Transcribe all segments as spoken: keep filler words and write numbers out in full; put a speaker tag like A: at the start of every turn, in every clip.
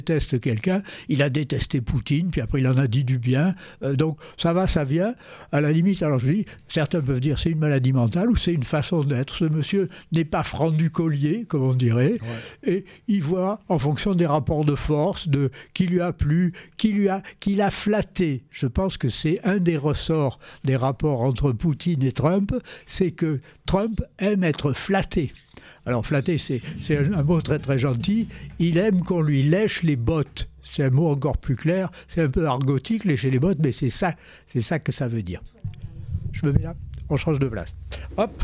A: déteste quelqu'un, il a détesté Poutine, puis après il en a dit du bien, euh, donc ça va, ça vient, à la limite, alors je dis, certains peuvent dire c'est une maladie mentale ou c'est une façon d'être, ce monsieur n'est pas franc du collier, comme on dirait, ouais. Et il voit en fonction des rapports de force, de qui lui a plu, qui lui a, qui l'a flatté. Je pense que c'est un des ressorts des rapports entre Poutine et Trump, c'est que Trump aime être flatté. Alors flatter, c'est, c'est un mot très très gentil. Il aime qu'on lui lèche les bottes. C'est un mot encore plus clair. C'est un peu argotique, lécher les bottes, mais c'est ça, c'est ça que ça veut dire. Je me mets là, on change de place. Hop.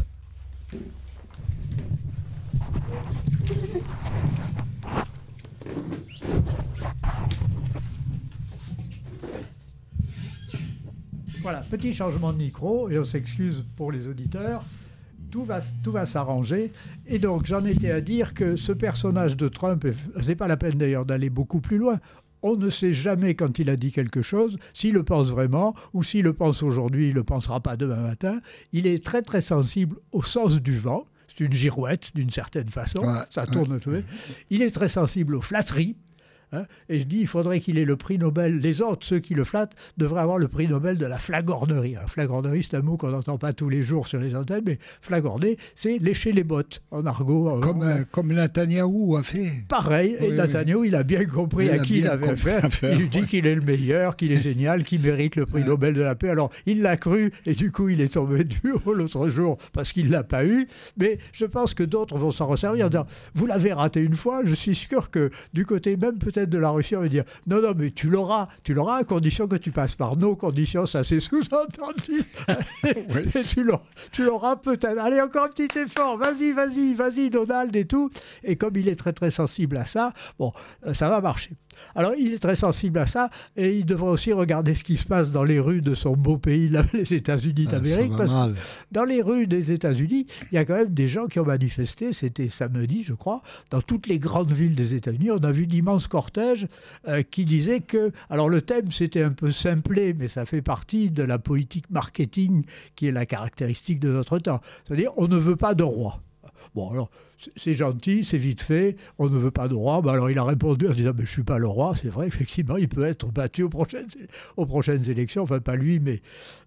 A: Voilà, petit changement de micro, et on s'excuse pour les auditeurs. Tout va, tout va s'arranger. Et donc, j'en étais à dire que ce personnage de Trump, c'est pas la peine d'ailleurs d'aller beaucoup plus loin, on ne sait jamais quand il a dit quelque chose, s'il le pense vraiment, ou s'il le pense aujourd'hui, il ne le pensera pas demain matin. Il est très très sensible au sens du vent. C'est une girouette, d'une certaine façon. Ouais, ça tourne ouais. tout. Il est très sensible aux flatteries. Hein, et je dis, il faudrait qu'il ait le prix Nobel. Les autres, ceux qui le flattent, devraient avoir le prix Nobel de la flagornerie. Alors, flagornerie, c'est un mot qu'on n'entend pas tous les jours sur les antennes, mais flagorner, c'est lécher les bottes, en argot.
B: Comme,
A: en...
B: euh, comme Netanyahou a fait.
A: Pareil, oui, et Netanyahou, oui. il a bien compris il à qui il avait affaire. affaire. Il lui dit ouais. qu'il est le meilleur, qu'il est génial, qu'il mérite le prix ouais. Nobel de la paix. Alors, il l'a cru, et du coup, il est tombé du haut l'autre jour, parce qu'il ne l'a pas eu. Mais je pense que d'autres vont s'en resservir en disant, vous l'avez raté une fois, je suis sûr que du côté même peut-être de la Russie, on va dire non, non, mais tu l'auras, tu l'auras à condition que tu passes par nos conditions, ça c'est sous-entendu. Oui. Et tu l'auras, tu l'auras peut-être. Allez, encore un petit effort, vas-y, vas-y, vas-y, Donald et tout. Et comme il est très très sensible à ça, bon, ça va marcher. Alors, il est très sensible à ça et il devrait aussi regarder ce qui se passe dans les rues de son beau pays, les États-Unis d'Amérique. Ah, parce mal. que dans les rues des États-Unis, il y a quand même des gens qui ont manifesté, c'était samedi, je crois, dans toutes les grandes villes des États-Unis. On a vu d'immenses cortèges euh, qui disaient que... Alors, le thème, c'était un peu simplé, mais ça fait partie de la politique marketing qui est la caractéristique de notre temps. C'est-à-dire, on ne veut pas de roi. Bon, alors, c'est gentil, c'est vite fait, on ne veut pas de roi. Ben alors, il a répondu en disant, mais je ne suis pas le roi. C'est vrai, effectivement, il peut être battu aux prochaines, aux prochaines élections. Enfin, pas lui, mais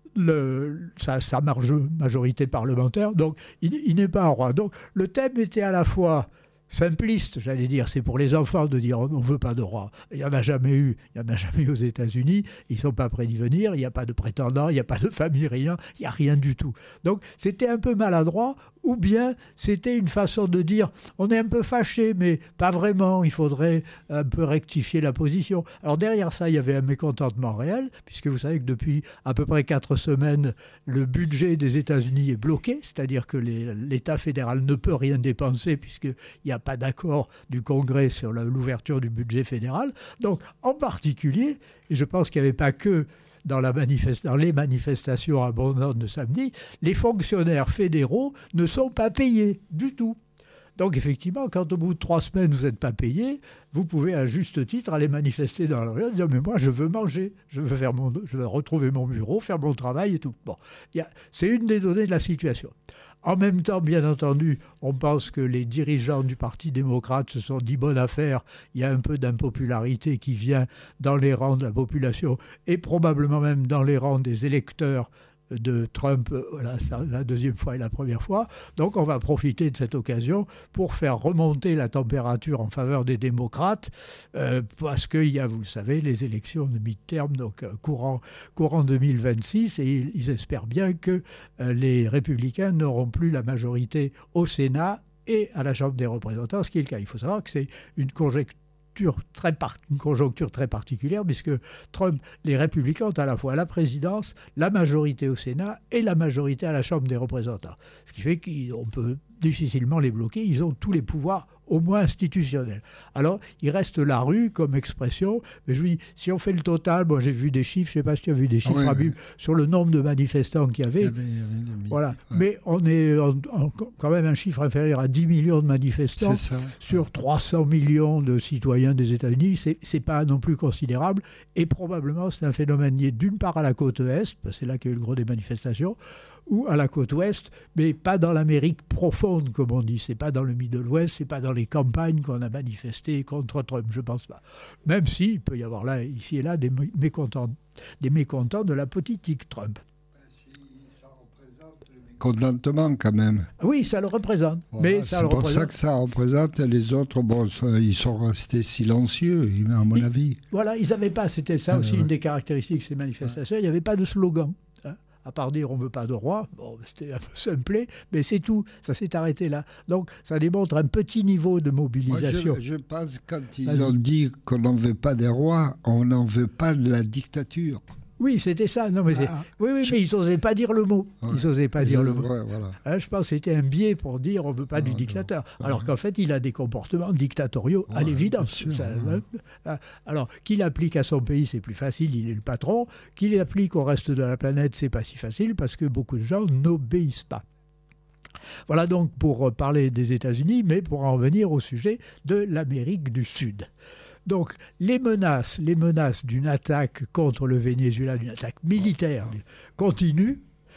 A: le, sa, sa marge, majorité parlementaire. Donc, il, il n'est pas un roi. Donc, le thème était à la fois simpliste, j'allais dire, c'est pour les enfants de dire on ne veut pas de roi. Il n'y en a jamais eu, il n'y en a jamais eu aux États-Unis, ils ne sont pas prêts d'y venir, il n'y a pas de prétendant, il n'y a pas de famille, rien, il n'y a rien du tout. Donc c'était un peu maladroit, ou bien c'était une façon de dire on est un peu fâché, mais pas vraiment, il faudrait un peu rectifier la position. Alors derrière ça, il y avait un mécontentement réel, puisque vous savez que depuis à peu près quatre semaines, le budget des États-Unis est bloqué, c'est-à-dire que les, l'État fédéral ne peut rien dépenser, puisqu'il n'y a pas d'accord du Congrès sur la, l'ouverture du budget fédéral. Donc, en particulier, et je pense qu'il n'y avait pas que dans, la manifest- dans les manifestations abondantes de samedi, les fonctionnaires fédéraux ne sont pas payés du tout. Donc, effectivement, quand au bout de trois semaines, vous n'êtes pas payé, vous pouvez à juste titre aller manifester dans la rue en disant « mais moi, je veux manger, je veux, faire mon, je veux retrouver mon bureau, faire mon travail et tout ». Bon, y a, c'est une des données de la situation. En même temps, bien entendu, on pense que les dirigeants du Parti démocrate se sont dit bonne affaire. Il y a un peu d'impopularité qui vient dans les rangs de la population et probablement même dans les rangs des électeurs de Trump, voilà, la deuxième fois et la première fois. Donc on va profiter de cette occasion pour faire remonter la température en faveur des démocrates, euh, parce qu'il y a, vous le savez, les élections de mi-terme, donc euh, courant, courant deux mille vingt-six, et ils, ils espèrent bien que euh, les républicains n'auront plus la majorité au Sénat et à la Chambre des représentants, ce qui est le cas. Il faut savoir que c'est une conjecture Très par- une conjoncture très particulière, puisque Trump, les républicains ont à la fois la présidence, la majorité au Sénat et la majorité à la Chambre des représentants. Ce qui fait qu'on peut difficilement les bloquer, ils ont tous les pouvoirs, au moins institutionnels. Alors, il reste la rue comme expression, mais je vous dis, si on fait le total, moi j'ai vu des chiffres, je ne sais pas si tu as vu des chiffres, ah oui, oui. sur le nombre de manifestants qu'il y avait, il y avait, il y avait des voilà. Ouais. Mais on est en, en, quand même un chiffre inférieur à dix millions de manifestants ça, sur ouais. trois cents millions de citoyens des États-Unis, c'est, c'est pas non plus considérable, et probablement c'est un phénomène lié d'une part à la côte Est, parce que c'est là qu'il y a eu le gros des manifestations, ou à la côte ouest, mais pas dans l'Amérique profonde, comme on dit. C'est pas dans le Middle West, c'est pas dans les campagnes qu'on a manifesté contre Trump, je pense pas. Même s'il peut y avoir là, ici et là, des mécontents, des mécontents de la politique Trump.
B: Contentement quand même.
A: Oui, ça le représente.
B: Voilà,
A: mais ça
B: c'est
A: le
B: pour
A: représente.
B: ça que ça représente. Les autres, bon, ils sont restés silencieux, à mon
A: Et,
B: avis.
A: Voilà, ils n'avaient pas, c'était ça
B: Ah,
A: aussi
B: ouais.
A: une des caractéristiques de ces manifestations, il n'y avait pas de slogan. Hein. À part dire on ne veut pas de roi, bon, c'était un peu simplé, mais c'est tout, ça s'est arrêté là. Donc ça démontre un petit niveau de mobilisation.
B: Moi, je, je pense que quand ils Vas-y. ont dit qu'on n'en veut pas des rois, on n'en veut pas de la dictature.
A: Oui, c'était ça. Non, mais ah, oui, oui, je... mais ils n'osaient pas dire le mot. Ouais. Ils n'osaient pas ils dire osent, le mot.
B: Ouais, voilà.
A: hein, je pense que c'était un biais pour dire on ne veut pas ah, du dictateur. Non, alors qu'en fait, il a des comportements dictatoriaux ouais, à l'évidence.
B: Sûr,
A: ça,
B: ouais.
A: hein. Alors, qu'il l'applique à son pays, c'est plus facile, il est le patron. Qu'il l'applique au reste de la planète, c'est pas si facile parce que beaucoup de gens n'obéissent pas. Voilà donc pour parler des États-Unis, mais pour en venir au sujet de l'Amérique du Sud. Donc, les menaces, les menaces d'une attaque contre le Venezuela, d'une attaque militaire, continuent,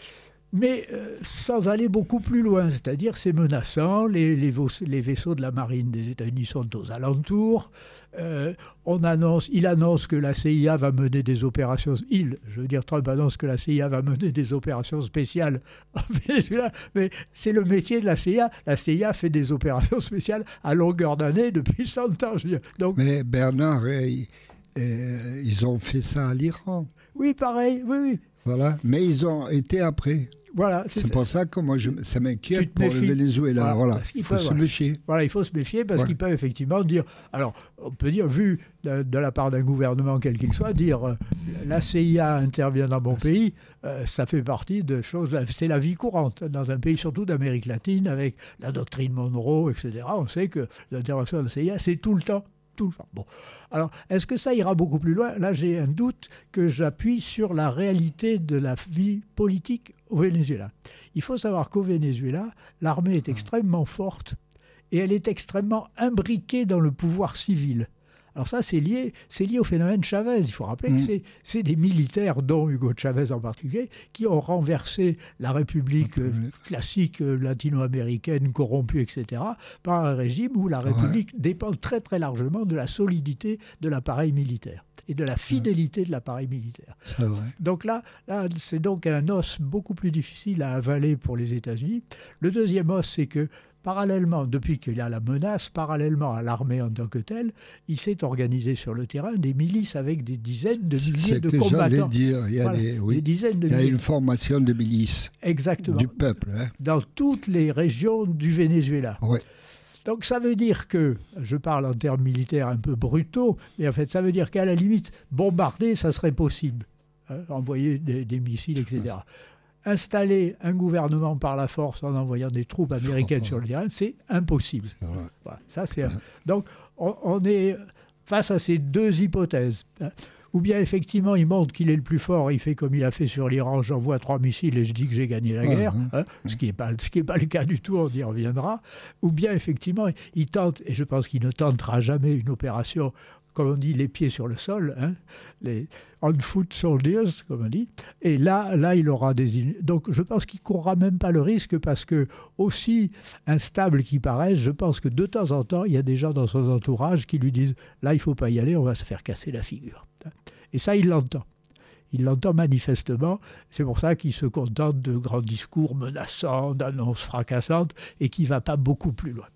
A: mais euh, sans aller beaucoup plus loin. C'est-à-dire, c'est menaçant, les, les, les vaisseaux de la marine des États-Unis sont aux alentours. Euh, on annonce, il annonce que la C I A va mener des opérations... Il, je veux dire, Trump annonce que la C I A va mener des opérations spéciales en Venezuela, mais c'est le métier de la C I A. La C I A fait des opérations spéciales à longueur d'année depuis cent ans. Je veux dire. Donc,
B: mais Bernard, eh, eh, ils ont fait ça à l'Iran.
A: Oui, pareil, oui, oui.
B: Voilà, mais ils ont été après.
A: Voilà,
B: c'est, c'est pour ça que moi, je, ça m'inquiète pour
A: méfies.
B: le Venezuela. Voilà, voilà. Il faut
A: peuvent,
B: se méfier.
A: Voilà, il faut se méfier parce ouais. qu'ils peuvent effectivement dire... Alors, on peut dire, vu de, de la part d'un gouvernement quel qu'il soit, dire euh, la C I A intervient dans mon pays, euh, ça fait partie de choses... C'est la vie courante dans un pays, surtout d'Amérique latine, avec la doctrine Monroe, et cetera. On sait que l'intervention de la C I A, c'est tout le temps. Tout le temps. Bon. Alors, est-ce que ça ira beaucoup plus loin ? Là, j'ai un doute que j'appuie sur la réalité de la vie politique au Venezuela. Il faut savoir qu'au Venezuela, l'armée est extrêmement forte et elle est extrêmement imbriquée dans le pouvoir civil. Alors ça, c'est lié, c'est lié au phénomène Chavez. Il faut rappeler mmh. que c'est, c'est des militaires, dont Hugo Chavez en particulier, qui ont renversé la République euh, classique euh, latino-américaine, corrompue, et cetera, par un régime où la République ouais. dépend très très largement de la solidité de l'appareil militaire et de la fidélité ouais. de l'appareil militaire.
B: C'est vrai.
A: Donc là, là, c'est donc un os beaucoup plus difficile à avaler pour les États-Unis. Le deuxième os, c'est que parallèlement, depuis qu'il y a la menace, parallèlement à l'armée en tant que telle, il s'est organisé sur le terrain des milices avec des dizaines de milliers
B: c'est
A: de
B: que
A: combattants.
B: J'allais dire, il y a,
A: voilà,
B: des, oui.
A: des dizaines de
B: il y a
A: milliers.
B: une formation de milices.
A: Exactement.
B: Du peuple. Hein.
A: Dans toutes les régions du Venezuela.
B: Oui.
A: Donc ça veut dire que, je parle en termes militaires un peu brutaux, mais en fait ça veut dire qu'à la limite, bombarder, ça serait possible. Hein, envoyer des, des missiles, et cetera. Installer un gouvernement par la force en envoyant des troupes américaines sur le terrain, c'est impossible. C'est voilà, ça, c'est... Donc, on, on est face à ces deux hypothèses. Ou bien, effectivement, il montre qu'il est le plus fort, il fait comme il a fait sur l'Iran, j'envoie trois missiles et je dis que j'ai gagné la guerre, ouais, hein, ouais. ce qui n'est pas, ce qui n'est pas le cas du tout, on y reviendra. Ou bien, effectivement, il tente, et je pense qu'il ne tentera jamais une opération, comme on dit, les pieds sur le sol, hein, les on-foot soldiers, comme on dit. Et là, là, il aura des... Donc, je pense qu'il ne courra même pas le risque parce que, aussi instable qu'il paraisse, je pense que de temps en temps, il y a des gens dans son entourage qui lui disent « Là, il ne faut pas y aller, on va se faire casser la figure. » Et ça, il l'entend. Il l'entend manifestement. C'est pour ça qu'il se contente de grands discours menaçants, d'annonces fracassantes et qui ne va pas beaucoup plus loin.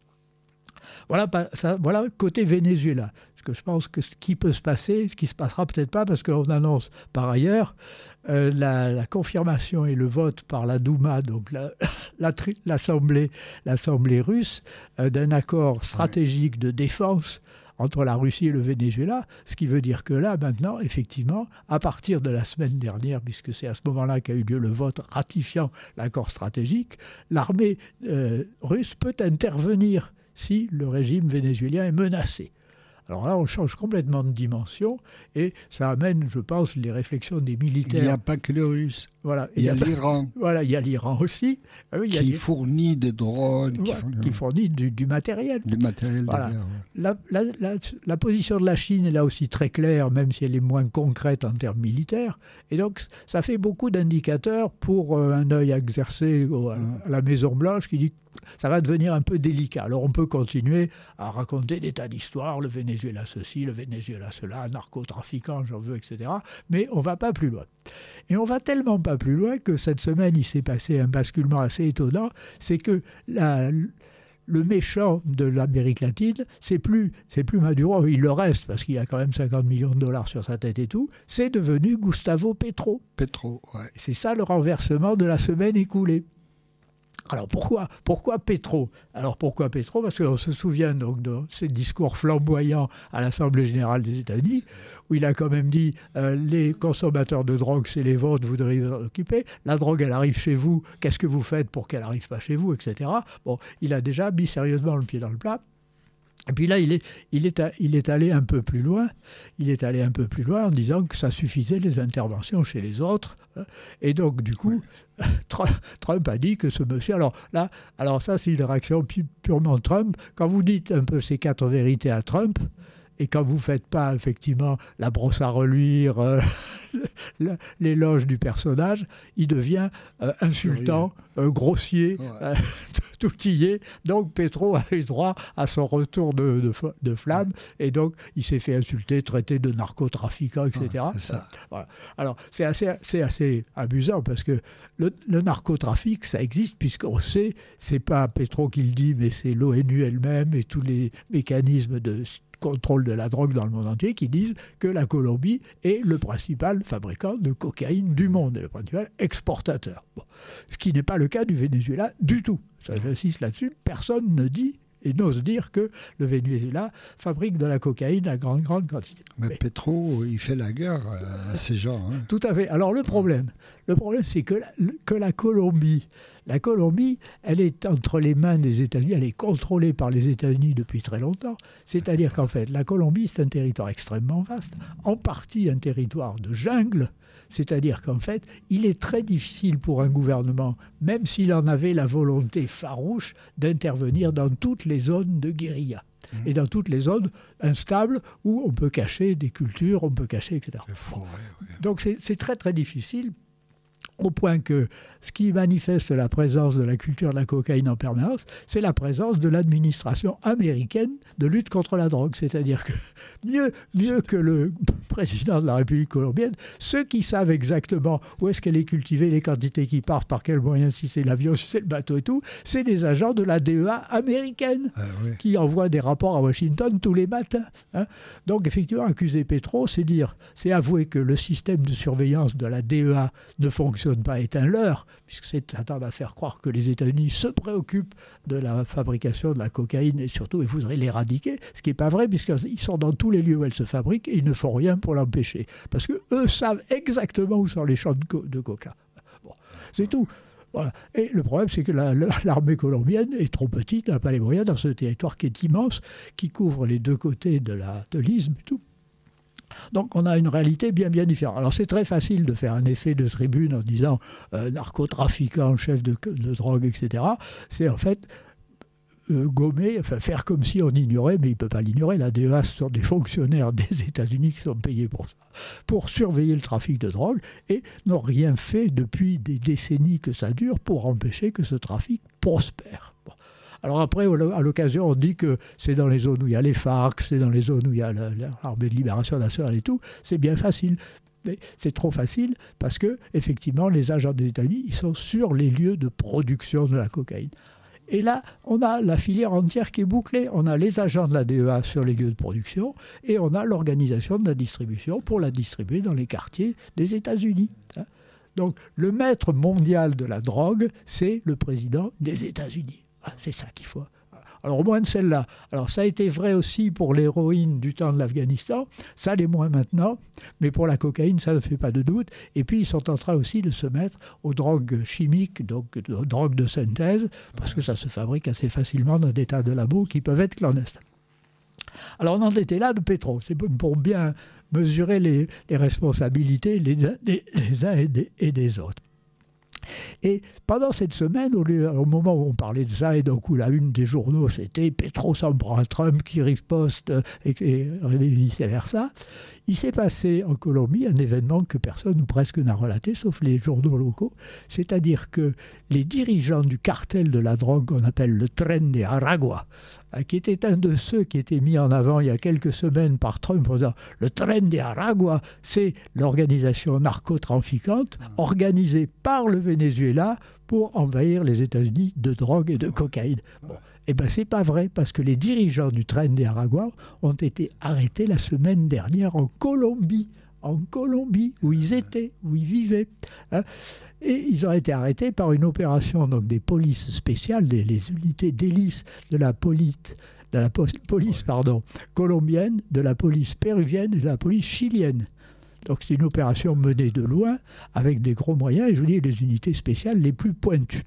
A: Voilà, ça, voilà côté Venezuela. Parce que je pense que ce qui peut se passer, ce qui ne se passera peut-être pas, parce qu'on annonce par ailleurs euh, la, la confirmation et le vote par la Douma, donc la, la, l'Assemblée, l'Assemblée russe, euh, d'un accord stratégique de défense entre la Russie et le Venezuela, ce qui veut dire que là, maintenant, effectivement, à partir de la semaine dernière, puisque c'est à ce moment-là qu'a eu lieu le vote ratifiant l'accord stratégique, l'armée euh, russe peut intervenir si le régime vénézuélien est menacé. Alors là, on change complètement de dimension et ça amène, je pense, les réflexions des militaires.
B: Il n'y a pas que les Russes.
A: Voilà.
B: Il y a l'Iran.
A: Voilà, il y a l'Iran aussi.
B: Ah oui, qui il y a... fournit des drones.
A: Voilà, qui, fournit... qui fournit du, du matériel.
B: Du matériel,
A: voilà.
B: Ouais.
A: La, la, la, la position de la Chine est là aussi très claire, même si elle est moins concrète en termes militaires. Et donc, ça fait beaucoup d'indicateurs pour euh, un œil exercé au, à, à la Maison-Blanche qui dit que ça va devenir un peu délicat. Alors, on peut continuer à raconter des tas d'histoires, le Venezuela ceci, le Venezuela cela, narcotrafiquant, j'en veux, et cetera. Mais on ne va pas plus loin. Et on va tellement pas plus loin que cette semaine, il s'est passé un basculement assez étonnant. C'est que la, le méchant de l'Amérique latine, c'est plus, c'est plus Maduro, il le reste parce qu'il a quand même cinquante millions de dollars sur sa tête et tout, c'est devenu Gustavo Petro.
B: Petro, ouais.
A: C'est ça le renversement de la semaine écoulée. Alors pourquoi, pourquoi Petro ? Alors pourquoi Petro ? Parce qu'on se souvient donc de ses discours flamboyants à l'Assemblée générale des États-Unis, où il a quand même dit euh, les consommateurs de drogue, c'est les vôtres, vous devriez vous en occuper. La drogue, elle arrive chez vous, qu'est-ce que vous faites pour qu'elle n'arrive pas chez vous, et cetera. Bon, il a déjà mis sérieusement le pied dans le plat. Et puis là, il est, il, est, il est allé un peu plus loin. Il est allé un peu plus loin en disant que ça suffisait les interventions chez les autres. Et donc, du coup, oui. Trump a dit que ce monsieur... Alors là, alors ça, c'est une réaction purement Trump. Quand vous dites un peu ces quatre vérités à Trump, et quand vous ne faites pas, effectivement, la brosse à reluire, euh, l'éloge du personnage, il devient euh, insultant, euh, grossier, ouais. euh, tout y est. Donc, Petro a eu droit à son retour de, de, de flamme, et donc, il s'est fait insulter, traité de narcotrafiquant, et cetera.
B: Ouais, c'est ça.
A: Voilà. Alors, c'est assez, c'est assez amusant, parce que le, le narcotrafic, ça existe, puisqu'on sait, c'est pas Petro qui le dit, mais c'est l'ONU elle-même, et tous les mécanismes de contrôle de la drogue dans le monde entier qui disent que la Colombie est le principal fabricant de cocaïne du monde et le principal exportateur. Bon. Ce qui n'est pas le cas du Venezuela du tout. Ça, j'insiste là-dessus. Personne ne dit et n'ose dire que le Venezuela fabrique de la cocaïne à grande, grande quantité.
B: Mais, Mais Petro, il fait la guerre à ces gens. Hein.
A: Tout à fait. Alors le problème, le problème c'est que la, que la Colombie, la Colombie, elle est entre les mains des États-Unis, elle est contrôlée par les États-Unis depuis très longtemps. C'est-à-dire qu'en fait, la Colombie, c'est un territoire extrêmement vaste, en partie un territoire de jungle. C'est-à-dire qu'en fait, il est très difficile pour un gouvernement, même s'il en avait la volonté farouche, d'intervenir dans toutes les zones de guérilla. Mmh. Et dans toutes les zones instables où on peut cacher des cultures, on peut cacher, et cetera.
B: Forêt, oui.
A: Donc c'est, c'est très très difficile, au point que ce qui manifeste la présence de la culture de la cocaïne en permanence, c'est la présence de l'administration américaine de lutte contre la drogue. C'est-à-dire que mieux, mieux que le président de la République colombienne, ceux qui savent exactement où est-ce qu'elle est cultivée, les quantités qui partent, par quels moyens, si c'est l'avion, si c'est le bateau et tout, c'est les agents de la D E A américaine ah, oui. qui envoient des rapports à Washington tous les matins. Hein. Donc effectivement, accuser Petro, c'est dire, c'est avouer que le système de surveillance de la D E A ne fonctionne pas, est un leurre, puisque c'est s'attendre à faire croire que les États-Unis se préoccupent de la fabrication de la cocaïne et surtout ils voudraient l'éradiquer, ce qui n'est pas vrai puisqu'ils sont dans tous les lieux où elle se fabrique et ils ne font rien pour l'empêcher. Parce qu'eux savent exactement où sont les champs de, co- de coca. Bon, c'est tout. Voilà. Et le problème, c'est que la, la, l'armée colombienne est trop petite, n'a pas les moyens dans ce territoire qui est immense, qui couvre les deux côtés de, la, de l'isthme et tout. Donc on a une réalité bien bien différente. Alors c'est très facile de faire un effet de tribune en disant euh, narcotrafiquant, chef de, de drogue, et cetera. C'est en fait euh, gommer, enfin faire comme si on ignorait, mais il ne peut pas l'ignorer. La D E A, ce sont des fonctionnaires des États-Unis qui sont payés pour ça, pour surveiller le trafic de drogue et n'ont rien fait depuis des décennies que ça dure pour empêcher que ce trafic prospère. Bon. Alors après, à l'occasion, on dit que c'est dans les zones où il y a les FARC, c'est dans les zones où il y a l'armée de libération nationale et tout. C'est bien facile. Mais c'est trop facile parce que, effectivement, les agents des États-Unis, ils sont sur les lieux de production de la cocaïne. Et là, on a la filière entière qui est bouclée. On a les agents de la D E A sur les lieux de production et on a l'organisation de la distribution pour la distribuer dans les quartiers des États-Unis. Donc, le maître mondial de la drogue, c'est le président des États-Unis. C'est ça qu'il faut. Alors, au moins de celle-là. Alors, ça a été vrai aussi pour l'héroïne du temps de l'Afghanistan. Ça l'est moins maintenant. Mais pour la cocaïne, ça ne fait pas de doute. Et puis, ils sont en train aussi de se mettre aux drogues chimiques, donc aux drogues de synthèse, parce que ça se fabrique assez facilement dans des tas de labos qui peuvent être clandestins. Alors, on en était là de Petro. C'est pour bien mesurer les, les responsabilités les, les, les uns et des, et des autres. Et pendant cette semaine, au, lieu, au moment où on parlait de ça, et donc où la une des journaux, c'était Petro s'en prend à Trump qui riposte, et, et vice-versa, il s'est passé en Colombie un événement que personne ou presque n'a relaté, sauf les journaux locaux, c'est-à-dire que les dirigeants du cartel de la drogue qu'on appelle le Tren de Aragua, qui était un de ceux qui était mis en avant il y a quelques semaines par Trump, en disant le Tren de Aragua, c'est l'organisation narcotrafiquante organisée par le Venezuela pour envahir les États-Unis de drogue et de cocaïne. Bon. Eh bien, c'est pas vrai, parce que les dirigeants du Tren de Aragua ont été arrêtés la semaine dernière en Colombie, en Colombie, où ils étaient, où ils vivaient. Hein. Et ils ont été arrêtés par une opération donc, des polices spéciales, des les unités d'hélice de la police, de la police pardon, colombienne, de la police péruvienne et de la police chilienne. Donc c'est une opération menée de loin, avec des gros moyens, et je vous dis, les unités spéciales les plus pointues.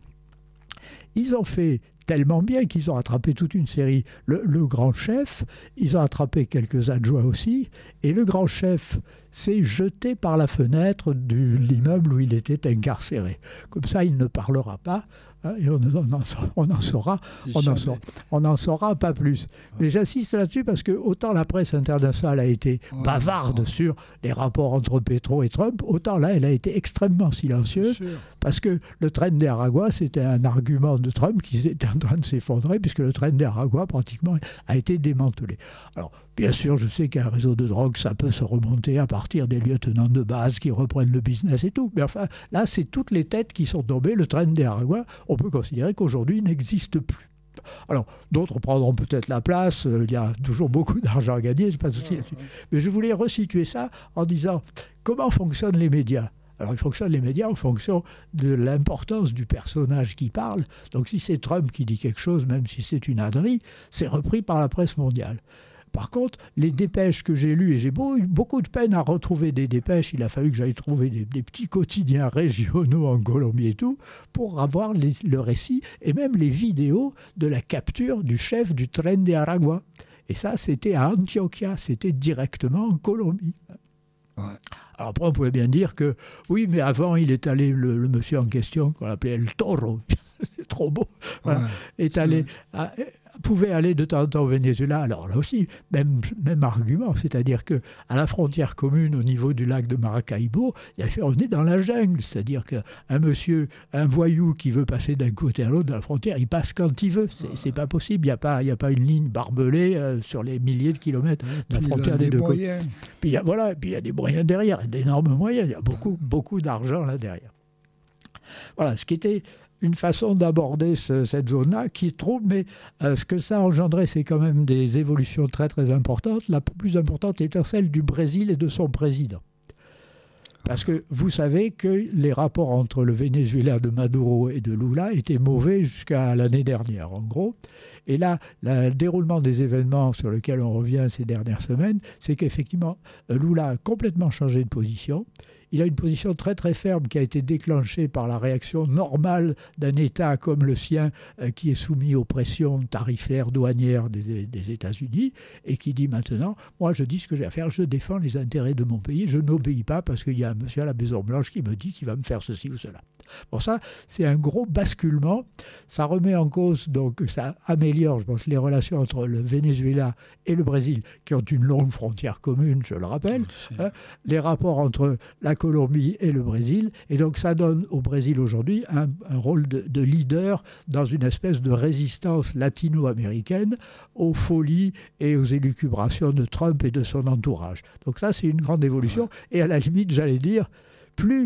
A: Ils ont fait tellement bien qu'ils ont attrapé toute une série. Le, le grand chef, ils ont attrapé quelques adjoints aussi, et le grand chef s'est jeté par la fenêtre de l'immeuble où il était incarcéré. Comme ça, il ne parlera pas, hein, et on n'en on en saura, on en saura, on en saura pas plus. Mais j'insiste là-dessus parce que autant la presse internationale a été bavarde sur les rapports entre Petro et Trump, autant là, elle a été extrêmement silencieuse, parce que le Tren de Aragua, c'était un argument de Trump qui était en train de s'effondrer, puisque le Tren de Aragua, pratiquement, a été démantelé. Alors, bien sûr, je sais qu'un réseau de drogue, ça peut se remonter à partir des lieutenants de base qui reprennent le business et tout. Mais enfin, là, c'est toutes les têtes qui sont tombées. Le Tren de Aragua, on peut considérer qu'aujourd'hui, il n'existe plus. Alors, d'autres prendront peut-être la place. Euh, il y a toujours beaucoup d'argent à gagner, je pas de souci là-dessus. Mais je voulais resituer ça en disant comment fonctionnent les médias. Alors, il fonctionne les médias en fonction de l'importance du personnage qui parle. Donc, si c'est Trump qui dit quelque chose, même si c'est une ânerie, c'est repris par la presse mondiale. Par contre, les dépêches que j'ai lues, et j'ai beau, eu beaucoup de peine à retrouver des dépêches, il a fallu que j'aille trouver des, des petits quotidiens régionaux en Colombie et tout, pour avoir les, le récit et même les vidéos de la capture du chef du Tren de Aragua. Et ça, c'était à Antioquia, c'était directement en Colombie. Ouais. Alors après, on pouvait bien dire que, oui, mais avant, il est allé, le, le monsieur en question, qu'on appelait El Toro, c'est trop beau, voilà, ouais, est allé... À, pouvait aller de temps en temps au Venezuela. Alors là aussi, même, même argument, c'est-à-dire qu'à la frontière commune au niveau du lac de Maracaibo, il y a fait, on est dans la jungle, c'est-à-dire qu'un monsieur, un voyou qui veut passer d'un côté à l'autre de la frontière, il passe quand il veut, c'est, c'est pas possible, il n'y a pas, il y a pas une ligne barbelée euh, sur les milliers de kilomètres de la frontière des deux côtés. Puis il y a, voilà, puis il y a des moyens derrière, d'énormes moyens, il y a beaucoup, beaucoup d'argent là derrière. Voilà, ce qui était une façon d'aborder ce, cette zone-là qui est trop, mais euh, ce que ça a engendré, c'est quand même des évolutions très très importantes. La plus importante étant celle du Brésil et de son président. Parce que vous savez que les rapports entre le Venezuela de Maduro et de Lula étaient mauvais jusqu'à l'année dernière, en gros. Et là, le déroulement des événements sur lesquels on revient ces dernières semaines, c'est qu'effectivement, Lula a complètement changé de position. Il a une position très très ferme qui a été déclenchée par la réaction normale d'un État comme le sien euh, qui est soumis aux pressions tarifaires douanières des, des États-Unis et qui dit maintenant, moi je dis ce que j'ai à faire, je défends les intérêts de mon pays, je n'obéis pas parce qu'il y a un monsieur à la Maison-Blanche qui me dit qu'il va me faire ceci ou cela. Bon, ça, c'est un gros basculement. Ça remet en cause, donc ça améliore, je pense, les relations entre le Venezuela et le Brésil, qui ont une longue frontière commune, je le rappelle, hein, les rapports entre la Colombie et le Brésil. Et donc, ça donne au Brésil aujourd'hui un, un rôle de, de leader dans une espèce de résistance latino-américaine aux folies et aux élucubrations de Trump et de son entourage. Donc ça, c'est une grande évolution. Et à la limite, j'allais dire, plus...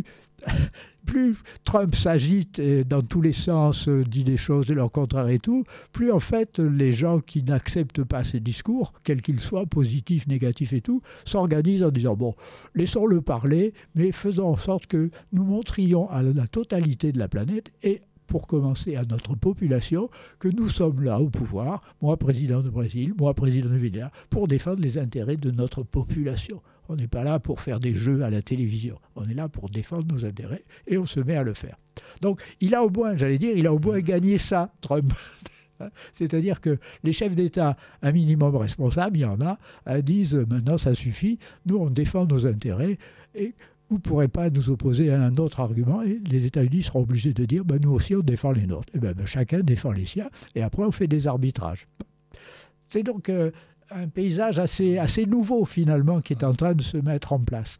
A: plus Trump s'agite dans tous les sens, dit des choses de leur contraire et tout, plus en fait les gens qui n'acceptent pas ces discours, quels qu'ils soient, positifs, négatifs et tout, s'organisent en disant bon, laissons-le parler, mais faisons en sorte que nous montrions à la totalité de la planète et pour commencer à notre population, que nous sommes là au pouvoir, moi président du Brésil, moi président du Venezuela, pour défendre les intérêts de notre population. On n'est pas là pour faire des jeux à la télévision. On est là pour défendre nos intérêts et on se met à le faire. Donc, il a au moins, j'allais dire, il a au moins gagné ça, Trump. C'est-à-dire que les chefs d'État, un minimum responsables, il y en a, disent maintenant ça suffit, nous on défend nos intérêts. Et vous ne pourrez pas nous opposer à un autre argument, et les États-Unis seront obligés de dire ben, nous aussi on défend les nôtres. Et ben, ben, chacun défend les siens, et après on fait des arbitrages. C'est donc euh, un paysage assez, assez nouveau finalement qui est en train de se mettre en place.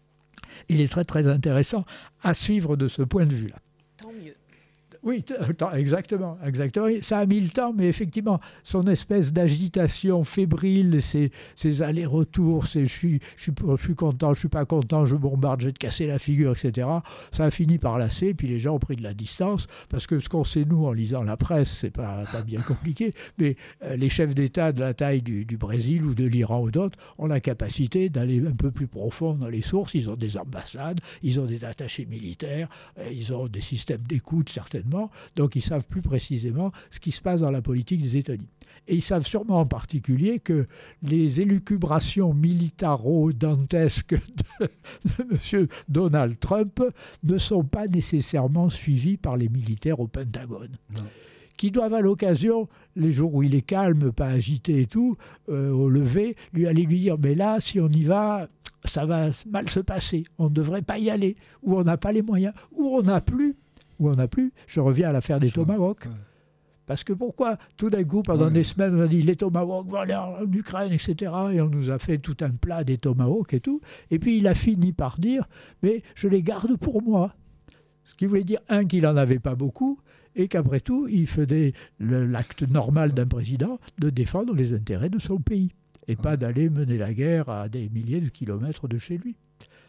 A: Il est très très intéressant à suivre de ce point de vue-là.
C: Tant mieux.
A: Oui, exactement, exactement. Ça a mis le temps, mais effectivement, son espèce d'agitation fébrile, ses, ses allers-retours, ses je suis, je, suis, je suis content, je ne suis pas content, je bombarde, je vais te casser la figure, et cetera. Ça a fini par lasser, puis les gens ont pris de la distance, parce que ce qu'on sait, nous, en lisant la presse, c'est pas, pas bien compliqué, mais euh, les chefs d'État de la taille du, du Brésil ou de l'Iran ou d'autres ont la capacité d'aller un peu plus profond dans les sources. Ils ont des ambassades, ils ont des attachés militaires, euh, ils ont des systèmes d'écoute, certainement. Donc ils savent plus précisément ce qui se passe dans la politique des États-Unis. Et ils savent sûrement en particulier que les élucubrations militaro-dantesques de, de M. Donald Trump ne sont pas nécessairement suivies par les militaires au Pentagone. Non. Qui doivent à l'occasion, les jours où il est calme, pas agité et tout, euh, au lever, lui aller lui dire « mais là, si on y va, ça va mal se passer, on ne devrait pas y aller, ou on n'a pas les moyens, ou on n'a plus. » Où on n'a plus, je reviens à l'affaire des Tomahawks. Ouais. Parce que pourquoi, tout d'un coup, pendant ouais. des semaines, on a dit les Tomahawks vont aller en Ukraine, et cetera. Et on nous a fait tout un plat des Tomahawks et tout. Et puis il a fini par dire, mais je les garde pour moi. Ce qui voulait dire, un, qu'il n'en avait pas beaucoup, et qu'après tout, il faisait le, l'acte normal d'un président de défendre les intérêts de son pays. Et ouais. pas d'aller mener la guerre à des milliers de kilomètres de chez lui.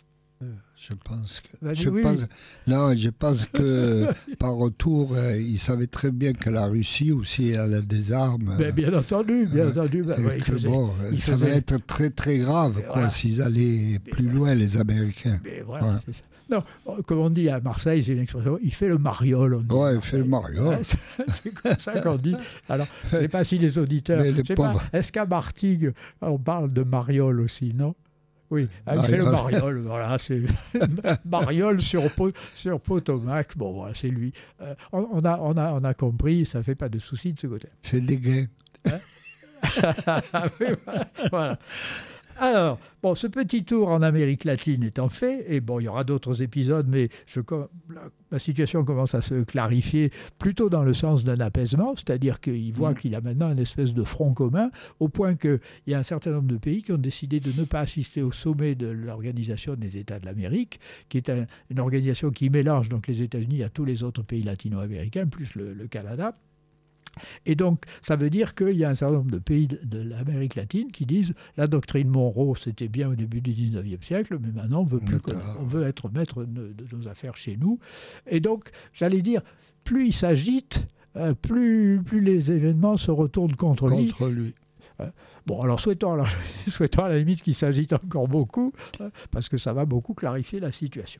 B: Je pense que,
A: bah,
B: je
A: oui.
B: pense, non, je pense que par retour, euh, il savait très bien que la Russie aussi elle a des armes.
A: Mais bien entendu, bien euh, entendu. Bah, ouais,
B: que,
A: faisait,
B: bon, ça faisait... va être très très grave quoi, voilà. s'ils allaient mais plus voilà. loin, les Américains.
A: Mais voilà, ouais. c'est ça. Non, comme on dit à Marseille, c'est une expression, il fait le mariole.
B: Oui, il fait le mariole.
A: Ouais, c'est, c'est comme ça qu'on dit. Alors, je ne sais pas si les auditeurs...
B: Mais les
A: sais
B: pauvres...
A: pas, est-ce qu'à Martigues, on parle de mariole aussi, non ? Oui, il fait le mariole, voilà, c'est mariole sur, sur Potomac, bon voilà, c'est lui. Euh, on, on, a, on, a, on a compris, ça ne fait pas de soucis de ce côté.
B: C'est des gays.
A: Hein oui, voilà, voilà. Alors, bon, ce petit tour en Amérique latine étant fait, et bon, il y aura d'autres épisodes, mais je, la, la situation commence à se clarifier plutôt dans le sens d'un apaisement, c'est-à-dire qu'il voit mmh. qu'il a maintenant une espèce de front commun, au point qu'il y a un certain nombre de pays qui ont décidé de ne pas assister au sommet de l'Organisation des États de l'Amérique, qui est un, une organisation qui mélange donc les États-Unis à tous les autres pays latino-américains, plus le, le Canada. Et donc, ça veut dire qu'il y a un certain nombre de pays de, de l'Amérique latine qui disent la doctrine Monroe, c'était bien au début du dix-neuvième siècle, mais maintenant, on veut, plus on veut être maître de, de nos affaires chez nous. Et donc, j'allais dire, plus il s'agite, euh, plus, plus les événements se retournent contre,
B: contre lui. lui.
A: Euh, bon, alors souhaitons, alors souhaitons à la limite qu'il s'agite encore beaucoup, euh, parce que ça va beaucoup clarifier la situation.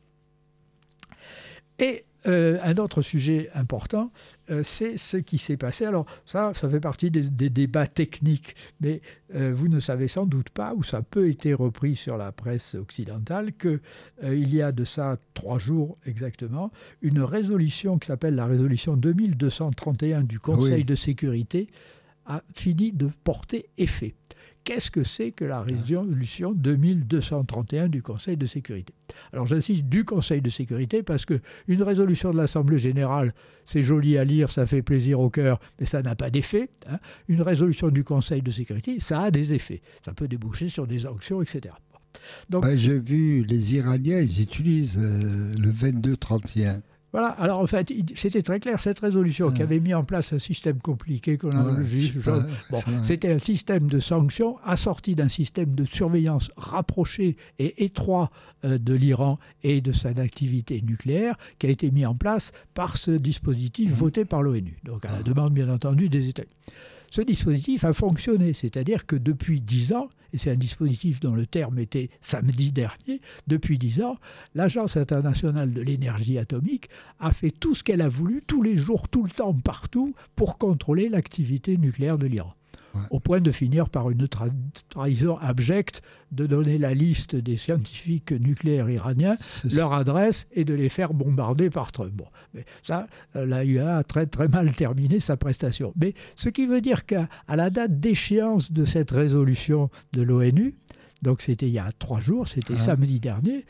A: Et euh, un autre sujet important, euh, c'est ce qui s'est passé. Alors ça, ça fait partie des, des débats techniques, mais euh, vous ne savez sans doute pas, ou ça peut être repris sur la presse occidentale, qu'il euh, y a de ça trois jours exactement, une résolution qui s'appelle la résolution deux mille deux cent trente et un du Conseil oui. de sécurité a fini de porter effet. Qu'est-ce que c'est que la résolution deux mille deux cent trente et un du Conseil de sécurité ? Alors j'insiste, du Conseil de sécurité, parce qu'une résolution de l'Assemblée générale, c'est joli à lire, ça fait plaisir au cœur, mais ça n'a pas d'effet. Hein. Une résolution du Conseil de sécurité, ça a des effets. Ça peut déboucher sur des sanctions, et cetera. Donc,
B: ben, j'ai vu les Iraniens, ils utilisent euh, le vingt-deux trente et un.
A: Voilà, alors en fait, c'était très clair, cette résolution ouais. qui avait mis en place un système compliqué qu'on a ouais, juge, genre, bon, c'était un système de sanctions assorti d'un système de surveillance rapproché et étroit euh, de l'Iran et de sa activité nucléaire qui a été mis en place par ce dispositif mmh. voté par l'ONU, donc à la demande bien entendu des États-Unis. Ce dispositif a fonctionné, c'est-à-dire que depuis dix ans, et c'est un dispositif dont le terme était samedi dernier, depuis dix ans, l'Agence internationale de l'énergie atomique a fait tout ce qu'elle a voulu, tous les jours, tout le temps, partout, pour contrôler l'activité nucléaire de l'Iran. Ouais. Au point de finir par une tra- trahison abjecte de donner la liste des scientifiques nucléaires iraniens, c'est leur ça. adresse, et de les faire bombarder par Trump. Bon, mais ça, l'A U A a très, très mal terminé sa prestation. Mais ce qui veut dire qu'à à la date d'échéance de cette résolution de l'ONU, donc c'était il y a trois jours, c'était ah. samedi dernier,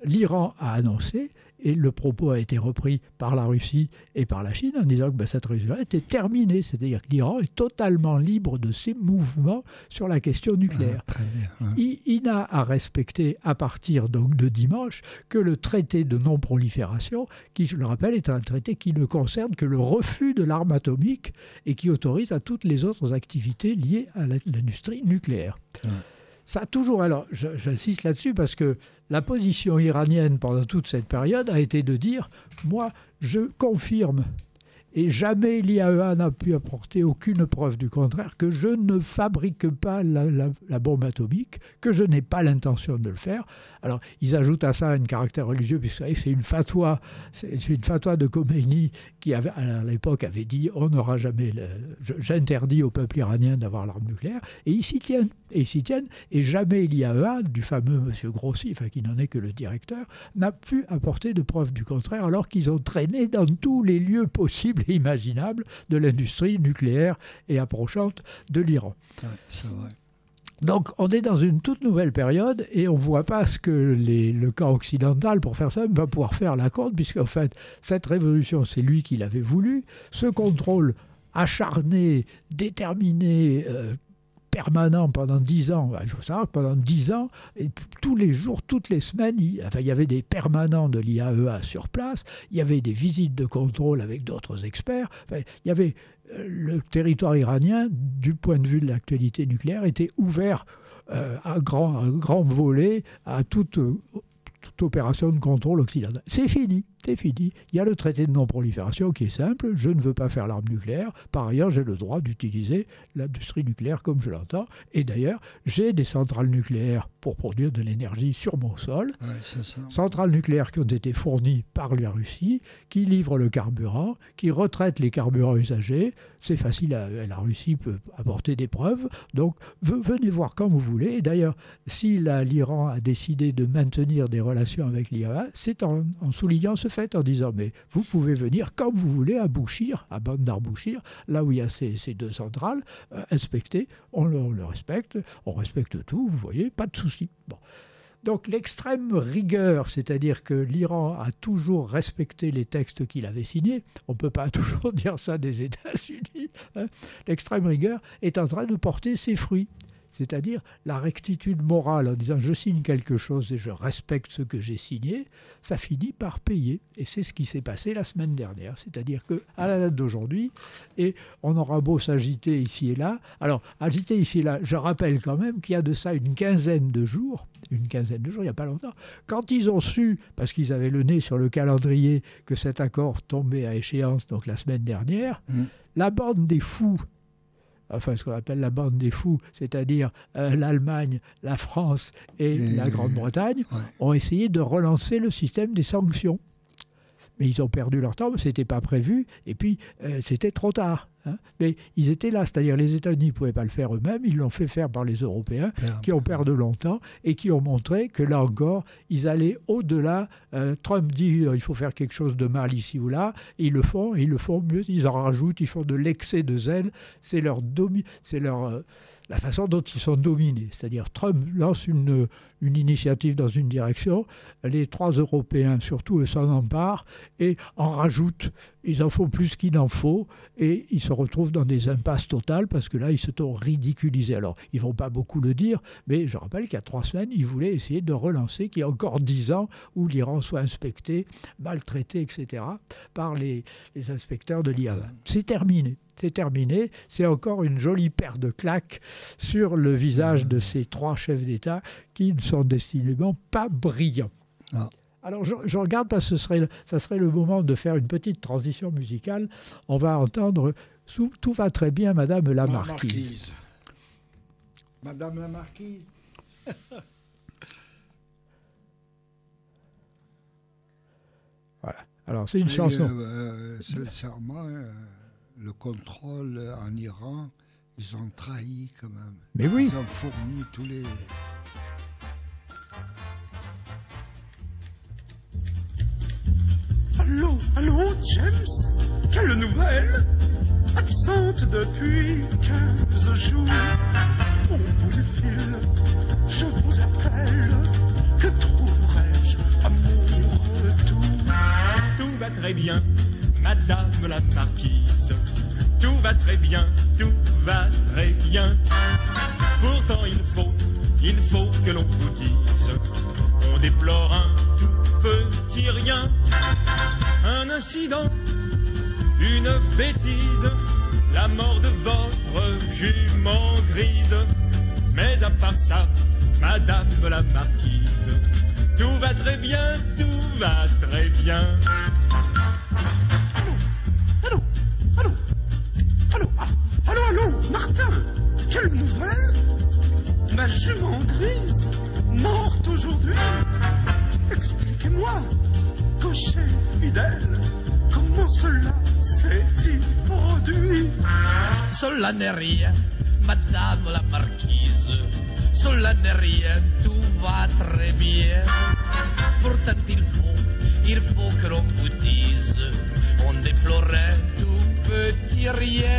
A: l'Iran a annoncé, et le propos a été repris par la Russie et par la Chine, en disant que ben, cette résolution était terminée. C'est-à-dire que l'Iran est totalement libre de ses mouvements sur la question nucléaire.
B: Ah, très bien, ouais.
A: Il, il n'a à respecter, à partir donc de dimanche, que le traité de non-prolifération, qui, je le rappelle, est un traité qui ne concerne que le refus de l'arme atomique et qui autorise à toutes les autres activités liées à l'industrie nucléaire. Ouais. Ça a toujours, alors j'insiste là-dessus parce que la position iranienne pendant toute cette période a été de dire « moi, je confirme ». Et jamais l'I A E A n'a pu apporter aucune preuve du contraire, que je ne fabrique pas la, la, la bombe atomique, que je n'ai pas l'intention de le faire. Alors, ils ajoutent à ça un caractère religieux, puisque c'est une fatwa, c'est une fatwa de Khomeini qui, avait, à l'époque, avait dit « on n'aura jamais... Le, j'interdis au peuple iranien d'avoir l'arme nucléaire ». Et ils s'y tiennent. Et ils s'y tiennent. Et jamais l'I A E A, du fameux M. Grossi, enfin, qui n'en est que le directeur, n'a pu apporter de preuve du contraire, alors qu'ils ont traîné dans tous les lieux possibles imaginable de l'industrie nucléaire et approchante de l'Iran.
B: Ouais, c'est vrai.
A: Donc on est dans une toute nouvelle période et on ne voit pas ce que les, le camp occidental, pour faire ça, va pouvoir faire la compte, puisqu'en fait, cette révolution, c'est lui qui l'avait voulu. Ce contrôle acharné, déterminé, euh, permanent pendant dix ans. Il faut savoir que pendant dix ans, et tous les jours, toutes les semaines, il, enfin, il y avait des permanents de l'I A E A sur place, il y avait des visites de contrôle avec d'autres experts. Enfin, il y avait, euh, le territoire iranien, du point de vue de l'actualité nucléaire, était ouvert euh, à grand, à grand volet à toute, euh, toute opération de contrôle occidental. C'est fini. C'est fini. Il y a le traité de non-prolifération qui est simple. Je ne veux pas faire l'arme nucléaire. Par ailleurs, j'ai le droit d'utiliser l'industrie nucléaire comme je l'entends. Et d'ailleurs, j'ai des centrales nucléaires pour produire de l'énergie sur mon sol.
B: Ouais, c'est ça.
A: Centrales nucléaires qui ont été fournies par la Russie, qui livrent le carburant, qui retraitent les carburants usagés. C'est facile, à, la Russie peut apporter des preuves. Donc, venez voir quand vous voulez. Et d'ailleurs, si l'Iran a décidé de maintenir des relations avec l'I A E A, c'est en, en soulignant ce fait, en disant mais vous pouvez venir quand vous voulez à Bouchir, à Bandar Bouchir, là où il y a ces, ces deux centrales, euh, inspecter, on le, on le respecte, on respecte tout, vous voyez, pas de souci. Bon. Donc l'extrême rigueur, c'est-à-dire que l'Iran a toujours respecté les textes qu'il avait signés, on ne peut pas toujours dire ça des États-Unis, hein. L'extrême rigueur est en train de porter ses fruits. C'est-à-dire la rectitude morale en disant je signe quelque chose et je respecte ce que j'ai signé, ça finit par payer. Et c'est ce qui s'est passé la semaine dernière. C'est-à-dire qu'à la date d'aujourd'hui, et on aura beau s'agiter ici et là, alors agiter ici et là, je rappelle quand même qu'il y a de ça une quinzaine de jours, une quinzaine de jours, il n'y a pas longtemps, quand ils ont su, parce qu'ils avaient le nez sur le calendrier, que cet accord tombait à échéance, donc la semaine dernière, mmh. la bande des fous, enfin ce qu'on appelle la bande des fous, c'est-à-dire euh, l'Allemagne, la France et, et la Grande-Bretagne, ouais. ont essayé de relancer le système des sanctions. Mais ils ont perdu leur temps, ce n'était pas prévu, et puis euh, c'était trop tard. Hein. Mais ils étaient là, c'est-à-dire les États-Unis ne pouvaient pas le faire eux-mêmes, ils l'ont fait faire par les Européens, Bien. qui ont perdu longtemps et qui ont montré que là encore, ils allaient au-delà. Euh, Trump dit euh, il faut faire quelque chose de mal ici ou là, et ils le font, et ils le font mieux, ils en rajoutent, ils font de l'excès de zèle, c'est leur, domi- c'est leur euh, la façon dont ils sont dominés. C'est-à-dire Trump lance une, une initiative dans une direction, les trois Européens surtout eux s'en emparent et en rajoutent, ils en font plus qu'il n'en faut, et ils se retrouvent dans des impasses totales parce que là, ils se sont ridiculisés. Alors, ils ne vont pas beaucoup le dire, mais je rappelle qu'il y a trois semaines, ils voulaient essayer de relancer, qu'il y a encore dix ans où l'Iran soit inspecté, maltraité, et cetera, par les, les inspecteurs de l'I A E A. C'est terminé. C'est terminé. C'est encore une jolie paire de claques sur le visage de ces trois chefs d'État qui ne sont décidément pas brillants. Ah. Alors, je, je regarde parce que ce serait, ça serait le moment de faire une petite transition musicale. On va entendre « Tout va très bien, Madame la Marquise ».
B: Marquise. Madame la Marquise.
A: Voilà. Alors, c'est une Et chanson.
B: Euh, sincèrement, euh, le contrôle en Iran, ils ont trahi quand même.
A: Mais oui.
B: Ils ont fourni tous les...
C: Allô, allô, James? Quelle nouvelle? Absente depuis quinze jours. Au bout du fil, je vous appelle. Que trouverai-je à très bien, madame la marquise. Tout va très bien, tout va très bien. Pourtant il faut, il faut que l'on vous dise, on déplore un tout petit rien, un incident, une bêtise, la mort de votre jument grise. Mais à part ça, madame la marquise, tout va très bien, tout va très bien. Allô, allô, allô, allô, allô, allô, Martin, quelle nouvelle? Ma jument grise, morte aujourd'hui. Expliquez-moi, cocher fidèle, comment cela s'est-il produit?
D: Cela n'est rien, madame la marquise, cela n'est rien, tout va très bien. Pourtant il faut, il faut que l'on vous dise, on déplorait tout petit rien.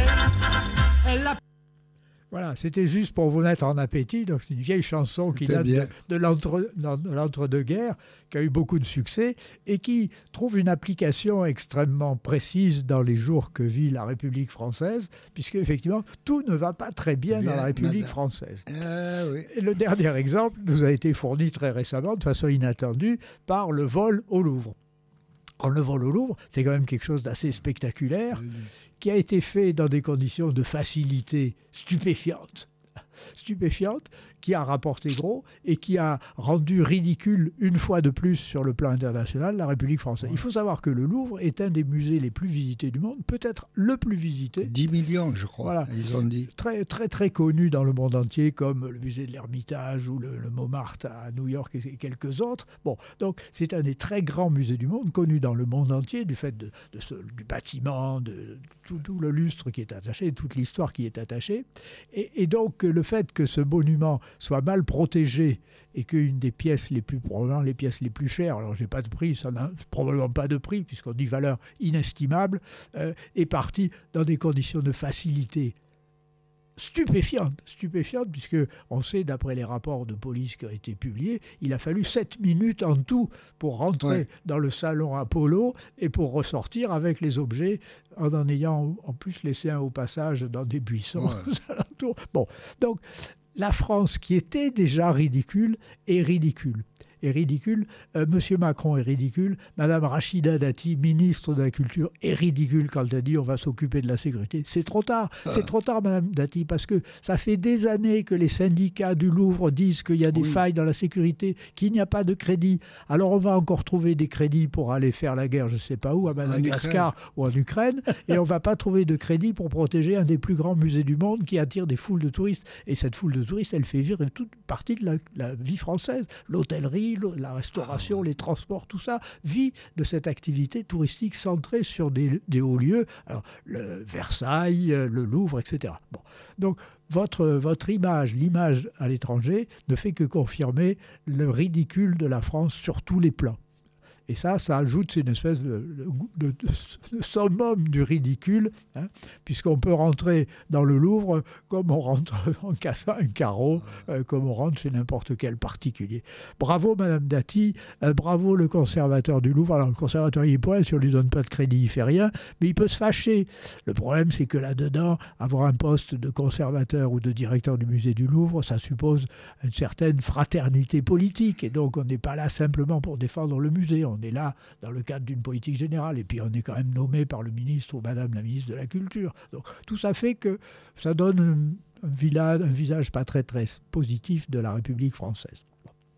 D: Elle a...
A: Voilà, c'était juste pour vous mettre en appétit. Donc, c'est une vieille chanson qui date de, de, l'entre, de l'entre-deux-guerres, qui a eu beaucoup de succès et qui trouve une application extrêmement précise dans les jours que vit la République française, puisque effectivement, tout ne va pas très bien, bien dans la République madame. française.
B: Euh, oui.
A: Et le dernier exemple nous a été fourni très récemment, de façon inattendue, par le vol au Louvre. Alors, le vol au Louvre, c'est quand même quelque chose d'assez spectaculaire, oui. qui a été fait dans des conditions de facilité stupéfiantes, stupéfiantes, qui a rapporté gros et qui a rendu ridicule une fois de plus sur le plan international la République française. Ouais. Il faut savoir que le Louvre est un des musées les plus visités du monde, peut-être le plus visité.
B: dix millions, je crois, voilà. Ils ont dit.
A: Très, très, très connu dans le monde entier, comme le musée de l'Ermitage ou le, le Montmartre à New York et quelques autres. Bon, donc c'est un des très grands musées du monde, connu dans le monde entier, du fait de, de ce, du bâtiment, de tout, tout le lustre qui est attaché, toute l'histoire qui est attachée. Et, et donc le fait que ce monument soit mal protégé et qu'une des pièces les plus, probablement les pièces les plus chères, alors j'ai pas de prix, ça n'a probablement pas de prix puisqu'on dit valeur inestimable, euh, est parti dans des conditions de facilité stupéfiante, stupéfiante, puisque on sait, d'après les rapports de police qui ont été publiés, il a fallu sept minutes en tout pour rentrer ouais. dans le salon Apollo et pour ressortir avec les objets, en en ayant en plus laissé un au passage dans des buissons ouais. aux alentours. Bon, donc la France, qui était déjà ridicule, est ridicule. Est ridicule. Euh, Monsieur Macron est ridicule. Madame Rachida Dati, ministre de la Culture, est ridicule quand elle dit on va s'occuper de la sécurité. C'est trop tard. Ah. C'est trop tard, Madame Dati, parce que ça fait des années que les syndicats du Louvre disent qu'il y a des oui. failles dans la sécurité, qu'il n'y a pas de crédit. Alors on va encore trouver des crédits pour aller faire la guerre, je ne sais pas où, à Madagascar ou en Ukraine, et on ne va pas trouver de crédit pour protéger un des plus grands musées du monde qui attire des foules de touristes. Et cette foule de touristes, elle fait vivre toute partie de la, la vie française. L'hôtellerie, la restauration, les transports, tout ça vit de cette activité touristique centrée sur des, des hauts lieux, alors le Versailles, le Louvre, et cetera. Bon. Donc votre, votre image, l'image à l'étranger, ne fait que confirmer le ridicule de la France sur tous les plans. Et ça, ça ajoute, c'est une espèce de, de, de, de summum du ridicule, hein, puisqu'on peut rentrer dans le Louvre comme on rentre en cassant un carreau, euh, comme on rentre chez n'importe quel particulier. Bravo Madame Dati, euh, bravo le conservateur du Louvre. Alors le conservateur, il est point, si on ne lui donne pas de crédit, il ne fait rien, mais il peut se fâcher. Le problème, c'est que là-dedans, avoir un poste de conservateur ou de directeur du musée du Louvre, ça suppose une certaine fraternité politique, et donc on n'est pas là simplement pour défendre le musée. On est là dans le cadre d'une politique générale, et puis on est quand même nommé par le ministre ou Madame la ministre de la Culture. Donc tout ça fait que ça donne un, village, un visage pas très très positif de la République française.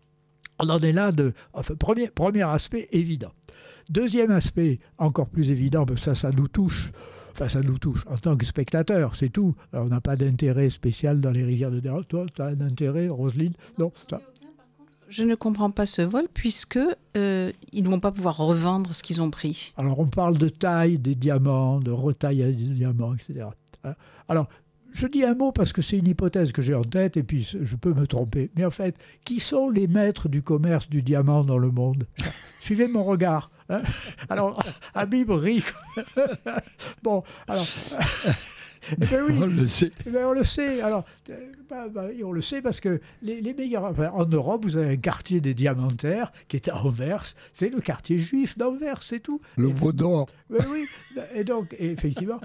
A: On en est là de... Enfin, premier, premier aspect évident. Deuxième aspect encore plus évident, parce que ça, ça nous touche. Enfin, ça nous touche en tant que spectateur, c'est tout. Alors, on n'a pas d'intérêt spécial dans les rivières de Déran. Toi, tu as un intérêt, Roselyne? Non, non
E: Je ne comprends pas ce vol puisque euh, ils ne vont pas pouvoir revendre ce qu'ils ont pris.
A: Alors on parle de taille des diamants, de retaille des diamants, et cetera. Alors je dis un mot parce que c'est une hypothèse que j'ai en tête et puis je peux me tromper. Mais en fait, qui sont les maîtres du commerce du diamant dans le monde? Suivez mon regard. Hein. Alors Habib rit. Bon, alors... Eh ben oui,
B: on le sait.
A: Eh ben on le sait. Alors, bah, bah, on le sait parce que les, les meilleurs... Enfin, en Europe, vous avez un quartier des diamantaires qui est à Anvers. C'est le quartier juif d'Anvers, c'est tout.
B: Le
A: et,
B: veau d'or.
A: Ben oui. Et donc, et effectivement...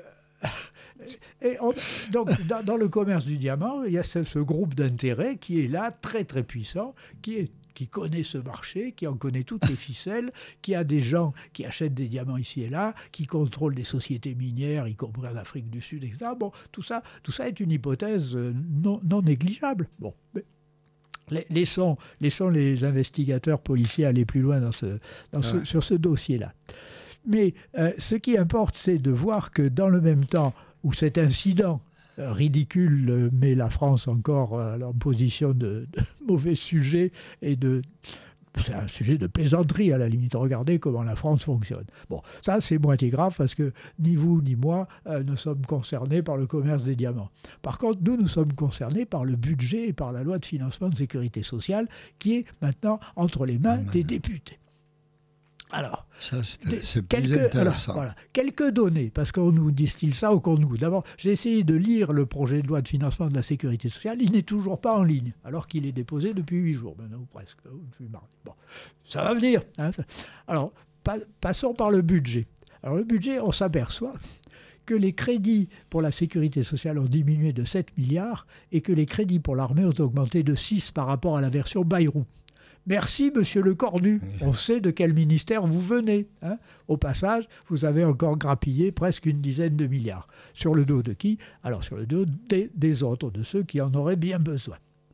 A: Et on, donc, dans, dans le commerce du diamant, il y a ce, ce groupe d'intérêts qui est là, très très puissant, qui, est, qui connaît ce marché, qui en connaît toutes les ficelles, qui a des gens qui achètent des diamants ici et là, qui contrôlent des sociétés minières, y compris en Afrique du Sud, et cetera. Bon, tout ça, tout ça est une hypothèse non, non négligeable. Bon, mais laissons, laissons les investigateurs policiers aller plus loin dans ce, dans ce, ouais. sur ce dossier-là. Mais euh, ce qui importe, c'est de voir que dans le même temps où cet incident euh, ridicule euh, met la France encore euh, en position de, de mauvais sujet et de... C'est un sujet de plaisanterie à la limite. Regardez comment la France fonctionne. Bon, ça c'est moitié grave parce que ni vous ni moi euh, ne sommes concernés par le commerce des diamants. Par contre, nous, nous sommes concernés par le budget et par la loi de financement de sécurité sociale qui est maintenant entre les mains ah, des députés. Alors,
B: ça, c'est, c'est
A: quelques,
B: plus intéressant.
A: Alors, voilà, quelques données, parce qu'on nous distille ça au compte-nous. D'abord, j'ai essayé de lire le projet de loi de financement de la sécurité sociale. Il n'est toujours pas en ligne, alors qu'il est déposé depuis huit jours, maintenant, ou presque, depuis mardi. Bon, ça va venir. Hein, ça. Alors, pa- passons par le budget. Alors, le budget, on s'aperçoit que les crédits pour la sécurité sociale ont diminué de sept milliards et que les crédits pour l'armée ont augmenté de six par rapport à la version Bayrou. Merci, monsieur Lecornu. On sait de quel ministère vous venez. Hein. Au passage, vous avez encore grappillé presque une dizaine de milliards. Sur le dos de qui ? Alors, sur le dos des, des autres, de ceux qui en auraient bien besoin.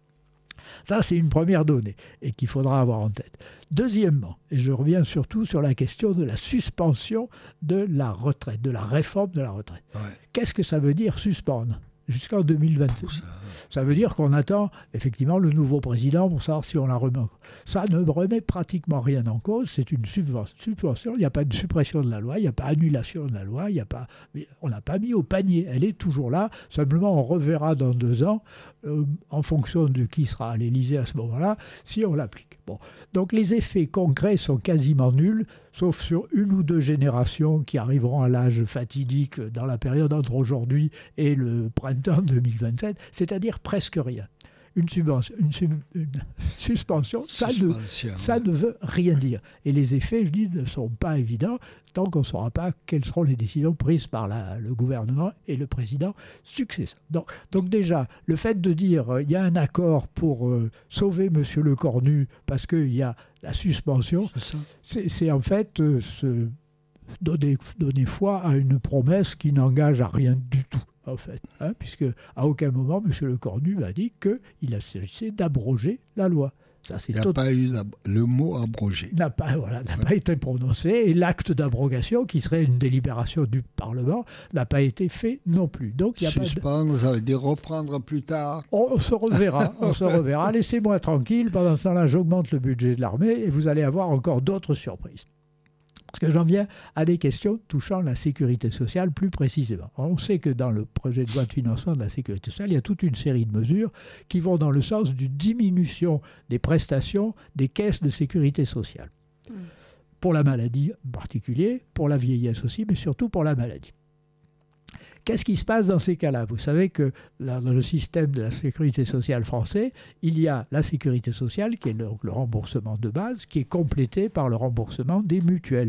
A: Ça, c'est une première donnée et qu'il faudra avoir en tête. Deuxièmement, et je reviens surtout sur la question de la suspension de la retraite, de la réforme de la retraite. Ouais. Qu'est-ce que ça veut dire suspendre ? Jusqu'en deux mille vingt-deux. Ça... ça veut dire qu'on attend effectivement le nouveau président pour savoir si on la remet en cause. Ça ne remet pratiquement rien en cause, c'est une subvention, il n'y a pas de suppression de la loi, il n'y a pas d'annulation de la loi, il n'y a pas, on n'a pas mis au panier, elle est toujours là, simplement on reverra dans deux ans, euh, en fonction de qui sera à l'Élysée à ce moment-là, si on l'applique. Bon. Donc les effets concrets sont quasiment nuls, sauf sur une ou deux générations qui arriveront à l'âge fatidique dans la période entre aujourd'hui et le printemps deux mille vingt-sept, c'est-à-dire presque rien. Une, subvention, une, sub, une suspension, ça ne, ça ne veut rien dire. Et les effets, je dis, ne sont pas évidents tant qu'on ne saura pas quelles seront les décisions prises par la, le gouvernement et le président successeur. Donc, donc déjà, le fait de dire qu'il euh, y a un accord pour euh, sauver M. Lecornu parce qu'il y a la suspension, c'est, c'est, c'est en fait euh, se donner, donner foi à une promesse qui n'engage à rien du tout. En fait, hein, puisque à aucun moment M. Lecornu a dit qu'il a s'agissait d'abroger la loi.
B: Ça, c'est Il n'y a tot... pas eu le mot abrogé.
A: N'a pas, voilà, n'a ouais. pas été prononcé et l'acte d'abrogation, qui serait une délibération du Parlement, n'a pas été fait non plus. Donc, il y a
B: Suspendre,
A: pas de...
B: ça veut dire reprendre plus tard.
A: On, on se reverra, on se reverra. Laissez-moi tranquille. Pendant ce temps-là, j'augmente le budget de l'armée et vous allez avoir encore d'autres surprises. Parce que j'en viens à des questions touchant la sécurité sociale plus précisément. On sait que dans le projet de loi de financement de la sécurité sociale, il y a toute une série de mesures qui vont dans le sens d'une diminution des prestations des caisses de sécurité sociale. Mmh. Pour la maladie en particulier, pour la vieillesse aussi, mais surtout pour la maladie. Qu'est-ce qui se passe dans ces cas-là ? Vous savez que dans le système de la sécurité sociale français, il y a la sécurité sociale, qui est le, le remboursement de base, qui est complété par le remboursement des mutuelles.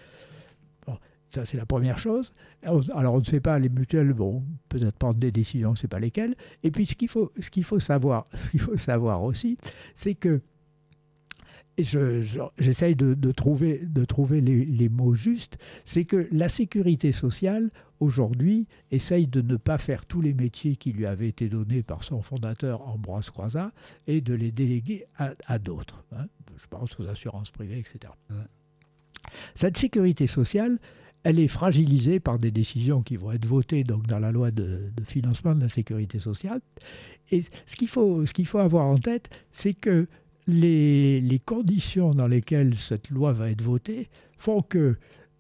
A: Bon, ça, c'est la première chose. Alors, on ne sait pas, les mutuelles vont peut-être prendre des décisions, on ne sait pas lesquelles. Et puis, ce qu'il faut, ce qu'il faut savoir, ce qu'il faut savoir aussi, c'est que et je, je, j'essaye de, de trouver, de trouver les, les mots justes, c'est que la sécurité sociale, aujourd'hui, essaye de ne pas faire tous les métiers qui lui avaient été donnés par son fondateur Ambroise Croizat et de les déléguer à, à d'autres. Hein. Je pense aux assurances privées, et cetera. Ouais. Cette sécurité sociale, elle est fragilisée par des décisions qui vont être votées donc, dans la loi de, de financement de la sécurité sociale. Et ce qu'il faut, ce qu'il faut avoir en tête, c'est que Les, les conditions dans lesquelles cette loi va être votée font qu'il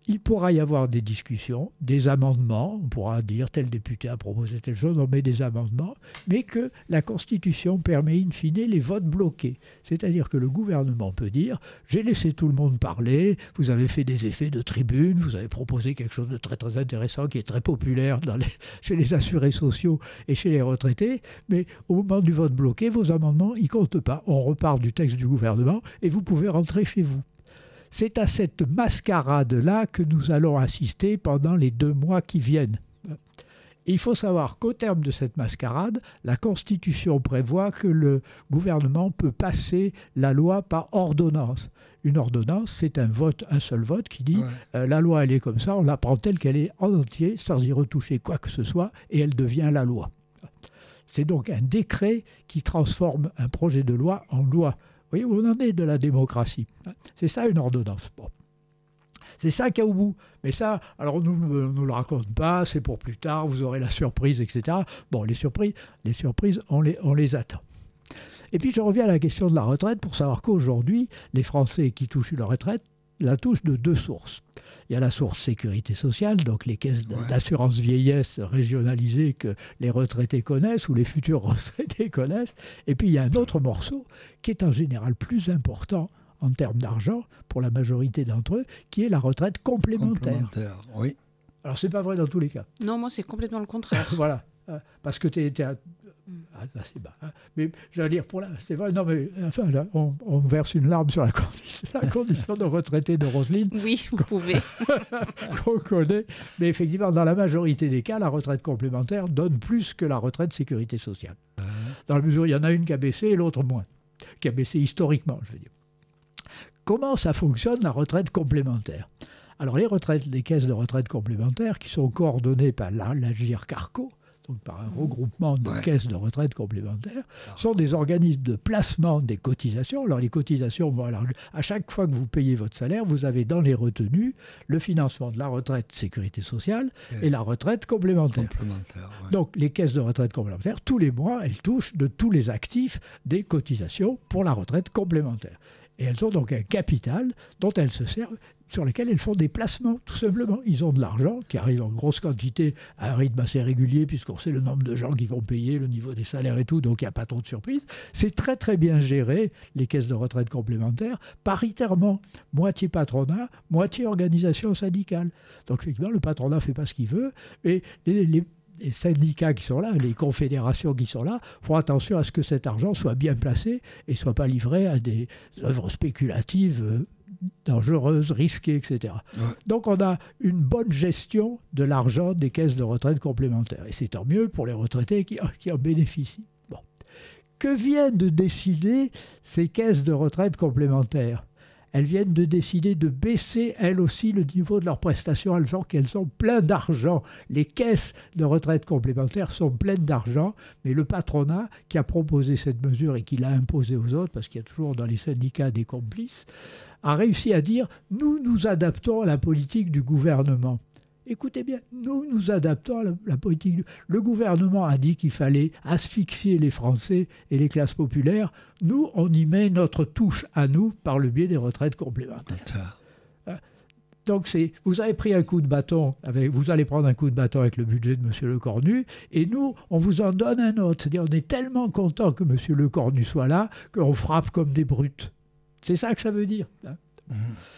A: il pourra y avoir des discussions, des amendements, on pourra dire tel député a proposé telle chose, on met des amendements, mais que la Constitution permet in fine les votes bloqués. C'est-à-dire que le gouvernement peut dire « j'ai laissé tout le monde parler, vous avez fait des effets de tribune, vous avez proposé quelque chose de très très intéressant qui est très populaire dans les, chez les assurés sociaux et chez les retraités, mais au moment du vote bloqué, vos amendements, ils ne comptent pas. On repart du texte du gouvernement et vous pouvez rentrer chez vous. » C'est à cette mascarade-là que nous allons assister pendant les deux mois qui viennent. Et il faut savoir qu'au terme de cette mascarade, la Constitution prévoit que le gouvernement peut passer la loi par ordonnance. Une ordonnance, c'est un vote, un seul vote qui dit ouais. euh, la loi, elle est comme ça, on la prend telle qu'elle est en entier, sans y retoucher quoi que ce soit, et elle devient la loi. C'est donc un décret qui transforme un projet de loi en loi. Vous voyez où on en est de la démocratie. C'est ça une ordonnance. Bon. C'est ça qu'il y a au bout. Mais ça, alors on ne nous le raconte pas, c'est pour plus tard, vous aurez la surprise, et cetera. Bon, les surprises, les surprises on, les, on les attend. Et puis je reviens à la question de la retraite pour savoir qu'aujourd'hui, les Français qui touchent leur retraite la touchent de deux sources. Il y a la source sécurité sociale, donc les caisses ouais. d'assurance vieillesse régionalisées que les retraités connaissent ou les futurs retraités connaissent. Et puis il y a un autre morceau qui est en général plus important en termes d'argent pour la majorité d'entre eux, qui est la retraite complémentaire.
B: Complémentaire, oui.
A: Alors c'est pas vrai dans tous les cas.
E: Non, moi c'est complètement le contraire.
A: Voilà, parce que tu es à... Ah, ça c'est bas. Hein. Mais j'allais dire, pour là, c'est vrai, non mais enfin, là, on, on verse une larme sur la condition, la condition de retraité de Roselyne.
E: Oui, vous pouvez.
A: Qu'on connaît. Mais effectivement, dans la majorité des cas, la retraite complémentaire donne plus que la retraite sécurité sociale. Euh... Dans la mesure où il y en a une qui a baissé et l'autre moins. Qui a baissé historiquement, je veux dire. Comment ça fonctionne, la retraite complémentaire ? Alors, les retraites, les caisses de retraite complémentaire, qui sont coordonnées par l'Agirc-Arrco, donc par un regroupement de ouais. caisses de retraite complémentaires, sont des organismes de placement des cotisations. Alors, les cotisations, bon, alors, à chaque fois que vous payez votre salaire, vous avez dans les retenues le financement de la retraite sécurité sociale et, et la retraite complémentaire. complémentaire ouais. Donc, les caisses de retraite complémentaire, tous les mois, elles touchent de tous les actifs des cotisations pour la retraite complémentaire. Et elles ont donc un capital dont elles se servent, sur lesquels elles font des placements, tout simplement. Ils ont de l'argent qui arrive en grosse quantité à un rythme assez régulier, puisqu'on sait le nombre de gens qui vont payer, le niveau des salaires et tout, donc il n'y a pas trop de surprises. C'est très très bien géré, les caisses de retraite complémentaires, paritairement, moitié patronat, moitié organisation syndicale. Donc effectivement, le patronat ne fait pas ce qu'il veut, et les, les les syndicats qui sont là, les confédérations qui sont là, font attention à ce que cet argent soit bien placé et ne soit pas livré à des œuvres spéculatives euh, dangereuses, risquées, et cetera. Ouais. Donc on a une bonne gestion de l'argent des caisses de retraite complémentaires. Et c'est tant mieux pour les retraités qui, qui en bénéficient. Bon. Que viennent de décider ces caisses de retraite complémentaires ? Elles viennent de décider de baisser, elles aussi, le niveau de leurs prestations, alors qu'elles ont plein d'argent. Les caisses de retraite complémentaires sont pleines d'argent, mais le patronat, qui a proposé cette mesure et qui l'a imposée aux autres, parce qu'il y a toujours dans les syndicats des complices, a réussi à dire « nous nous adaptons à la politique du gouvernement ». Écoutez bien, nous nous adaptons à la, la politique. Du... Le gouvernement a dit qu'il fallait asphyxier les Français et les classes populaires. Nous, on y met notre touche à nous par le biais des retraites complémentaires. Donc, c'est, vous avez pris un coup de bâton, avec, vous allez prendre un coup de bâton avec le budget de M. Lecornu, et nous, on vous en donne un autre. C'est-à-dire, on est tellement content que M. Lecornu soit là qu'on frappe comme des brutes. C'est ça que ça veut dire. Hein. Mmh.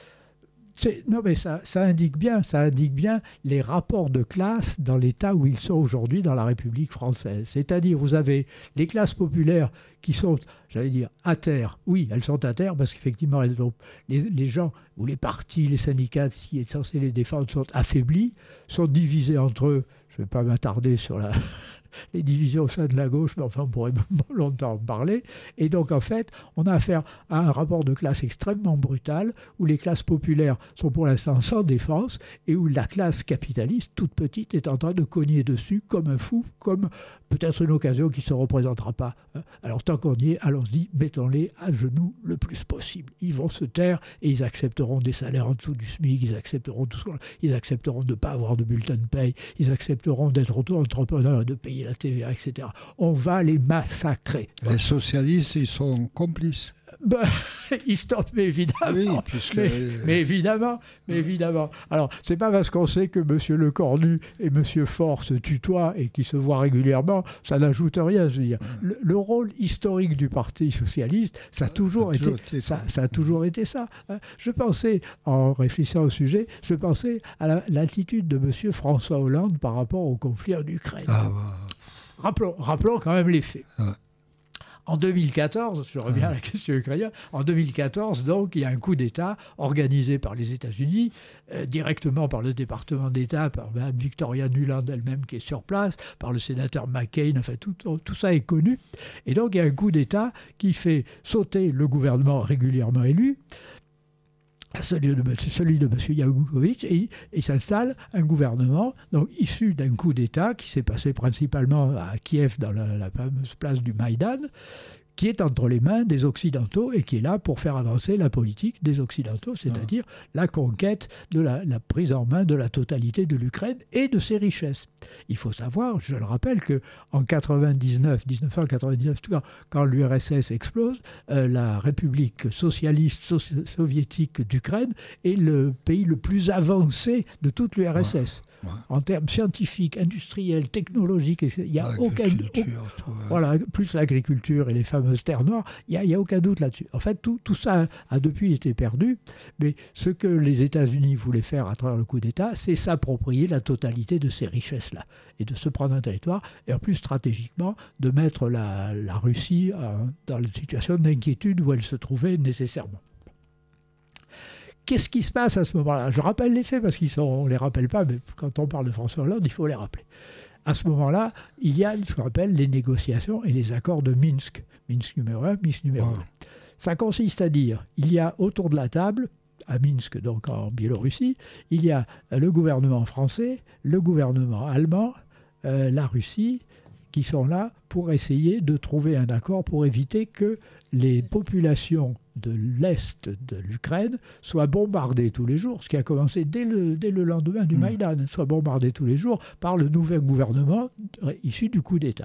A: C'est, non mais ça, ça indique bien, ça indique bien les rapports de classe dans l'état où ils sont aujourd'hui dans la République française. C'est-à-dire, vous avez les classes populaires qui sont, j'allais dire, à terre. Oui, elles sont à terre parce qu'effectivement, elles ont, les, les gens ou les partis, les syndicats qui sont censés les défendre sont affaiblis, sont divisés entre eux. Je ne vais pas m'attarder sur la... les divisions au sein de la gauche, mais enfin on pourrait longtemps en parler. Et donc en fait, on a affaire à un rapport de classe extrêmement brutal, où les classes populaires sont pour l'instant sans défense, et où la classe capitaliste, toute petite, est en train de cogner dessus comme un fou, comme peut-être une occasion qui ne se représentera pas. Alors tant qu'on y est, allons-y, mettons-les à genoux le plus possible. Ils vont se taire et ils accepteront des salaires en dessous du SMIC, ils accepteront tout ce qu'on... ils accepteront de ne pas avoir de bulletin de paye, ils accepteront d'être auto-entrepreneurs et de payer la T V A, et cetera. On va les massacrer.
B: Les socialistes, ils sont complices.
A: Ben, il stoppe, mais évidemment.
B: Oui, puisque...
A: mais, mais évidemment, mais évidemment. Alors, c'est pas parce qu'on sait que M. Lecornu et M. Faure se tutoient et qu'ils se voient régulièrement, ça n'ajoute rien. Je veux dire, le, le rôle historique du Parti socialiste, ça a toujours, ça a toujours été, été ça, ça a toujours été ça. Je pensais, en réfléchissant au sujet, je pensais à la, l'attitude de M. François Hollande par rapport au conflit en Ukraine.
B: Ah bah...
A: rappelons, rappelons quand même les faits.
B: Ouais.
A: En deux mille quatorze, je reviens à la question ukrainienne, en deux mille quatorze, donc, il y a un coup d'État organisé par les États-Unis, euh, directement par le département d'État, par Mme Victoria Nuland elle-même qui est sur place, par le sénateur McCain, enfin tout, tout ça est connu. Et donc il y a un coup d'État qui fait sauter le gouvernement régulièrement élu, celui de, celui de M. Yanukovych, et il s'installe un gouvernement donc, issu d'un coup d'État qui s'est passé principalement à Kiev, dans la, la fameuse place du Maïdan, qui est entre les mains des Occidentaux et qui est là pour faire avancer la politique des Occidentaux, c'est-à-dire ah. la conquête de la, la prise en main de la totalité de l'Ukraine et de ses richesses. Il faut savoir, je le rappelle, qu'en quatre-vingt-dix-neuf, dix-neuf cent quatre-vingt-dix-neuf, quand l'U R S S explose, euh, la République socialiste so- soviétique d'Ukraine est le pays le plus avancé de toute l'U R S S. Ouais. Ouais. En termes scientifiques, industriels, technologiques, il n'y a aucun doute. Voilà, plus l'agriculture et les fameuses terres noires, il n'y a, a aucun doute là-dessus. En fait, tout, tout ça a depuis été perdu, mais ce que les États-Unis voulaient faire à travers le coup d'État, c'est s'approprier la totalité de ces richesses-là et de se prendre un territoire, et en plus stratégiquement, de mettre la, la Russie euh, dans une situation d'inquiétude où elle se trouvait nécessairement. Qu'est-ce qui se passe à ce moment-là ? Je rappelle les faits parce qu'on ne les rappelle pas, mais quand on parle de François Hollande, il faut les rappeler. À ce moment-là, il y a ce qu'on appelle les négociations et les accords de Minsk. Minsk numéro un, Minsk numéro deux. Oh. Ça consiste à dire, il y a autour de la table, à Minsk, donc en Biélorussie, il y a le gouvernement français, le gouvernement allemand, euh, la Russie, qui sont là pour essayer de trouver un accord pour éviter que les populations de l'Est de l'Ukraine soient bombardées tous les jours, ce qui a commencé dès le, dès le lendemain du mmh. Maïdan, soient bombardées tous les jours par le nouvel gouvernement issu du coup d'État.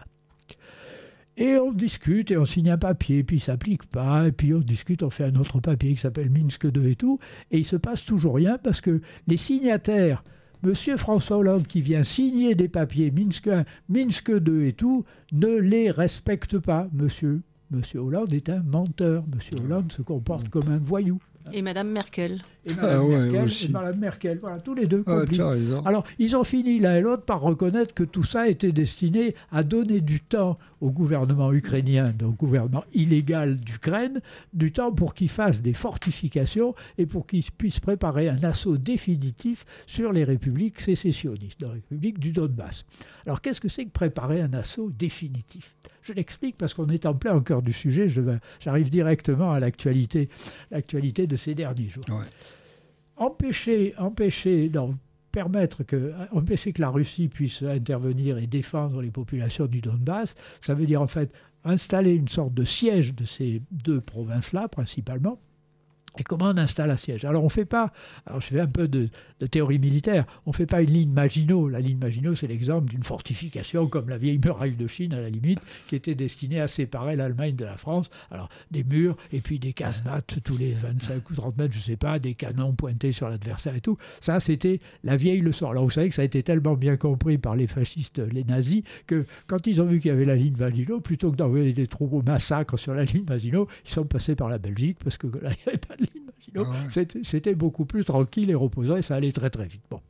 A: Et on discute et on signe un papier, puis il ne s'applique pas, et puis on discute, on fait un autre papier qui s'appelle Minsk deux et tout, et il ne se passe toujours rien parce que les signataires, Monsieur François Hollande qui vient signer des papiers Minsk un, Minsk deux et tout, ne les respecte pas. Monsieur, Monsieur Hollande est un menteur. Monsieur Hollande se comporte comme un voyou.
E: Et Madame Merkel.
A: Et Madame ah ouais, Merkel, et Madame Merkel, voilà, tous les deux complices. Ah, alors, ils ont fini l'un et l'autre par reconnaître que tout ça était destiné à donner du temps au gouvernement ukrainien, donc au gouvernement illégal d'Ukraine, du temps pour qu'il fasse des fortifications et pour qu'il puisse préparer un assaut définitif sur les républiques sécessionnistes, les républiques du Donbass. Alors, qu'est-ce que c'est que préparer un assaut définitif ? Je l'explique parce qu'on est en plein au cœur du sujet, je vais, j'arrive directement à l'actualité, l'actualité de ces derniers jours. Ouais. Empêcher, empêcher, non, permettre que, empêcher que la Russie puisse intervenir et défendre les populations du Donbass, ça veut dire en fait installer une sorte de siège de ces deux provinces-là principalement. Et comment on installe un siège ? Alors on ne fait pas, alors je fais un peu de, de théorie militaire, on ne fait pas une ligne Maginot. La ligne Maginot, c'est l'exemple d'une fortification comme la vieille muraille de Chine, à la limite, qui était destinée à séparer l'Allemagne de la France. Alors des murs et puis des casemates tous les vingt-cinq ou trente mètres, je ne sais pas, des canons pointés sur l'adversaire et tout. Ça, c'était la vieille leçon. Alors vous savez que ça a été tellement bien compris par les fascistes, les nazis, que quand ils ont vu qu'il y avait la ligne Maginot, plutôt que d'envoyer des troupes au massacre sur la ligne Maginot, ils sont passés par la Belgique parce que là, il n'y avait pas de ligne Maginot. Ah ouais. c'était, c'était beaucoup plus tranquille et reposant et ça allait très très vite. Bon.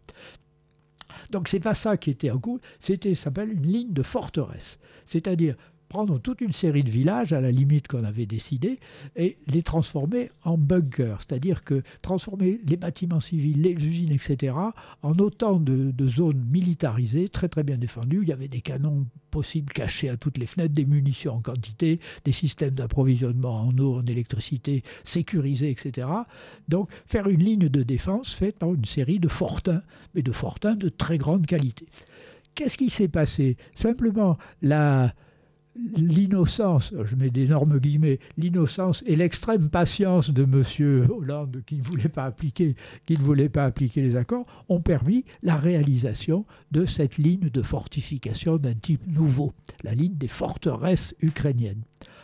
A: Donc c'est pas ça qui était en cours, c'était, ça s'appelle une ligne de forteresse. C'est-à-dire prendre toute une série de villages à la limite qu'on avait décidé et les transformer en bunkers, c'est-à-dire que transformer les bâtiments civils, les usines, et cetera, en autant de, de zones militarisées, très très bien défendues, où il y avait des canons possibles cachés à toutes les fenêtres, des munitions en quantité, des systèmes d'approvisionnement en eau, en électricité sécurisés, et cetera. Donc faire une ligne de défense faite par une série de fortins, mais de fortins de très grande qualité. Qu'est-ce qui s'est passé ? Simplement, la... l'innocence, je mets d'énormes guillemets, l'innocence et l'extrême patience de M. Hollande qui ne voulait pas appliquer, qui ne voulait pas appliquer les accords, ont permis la réalisation de cette ligne de fortification d'un type nouveau, la ligne des forteresses ukrainiennes.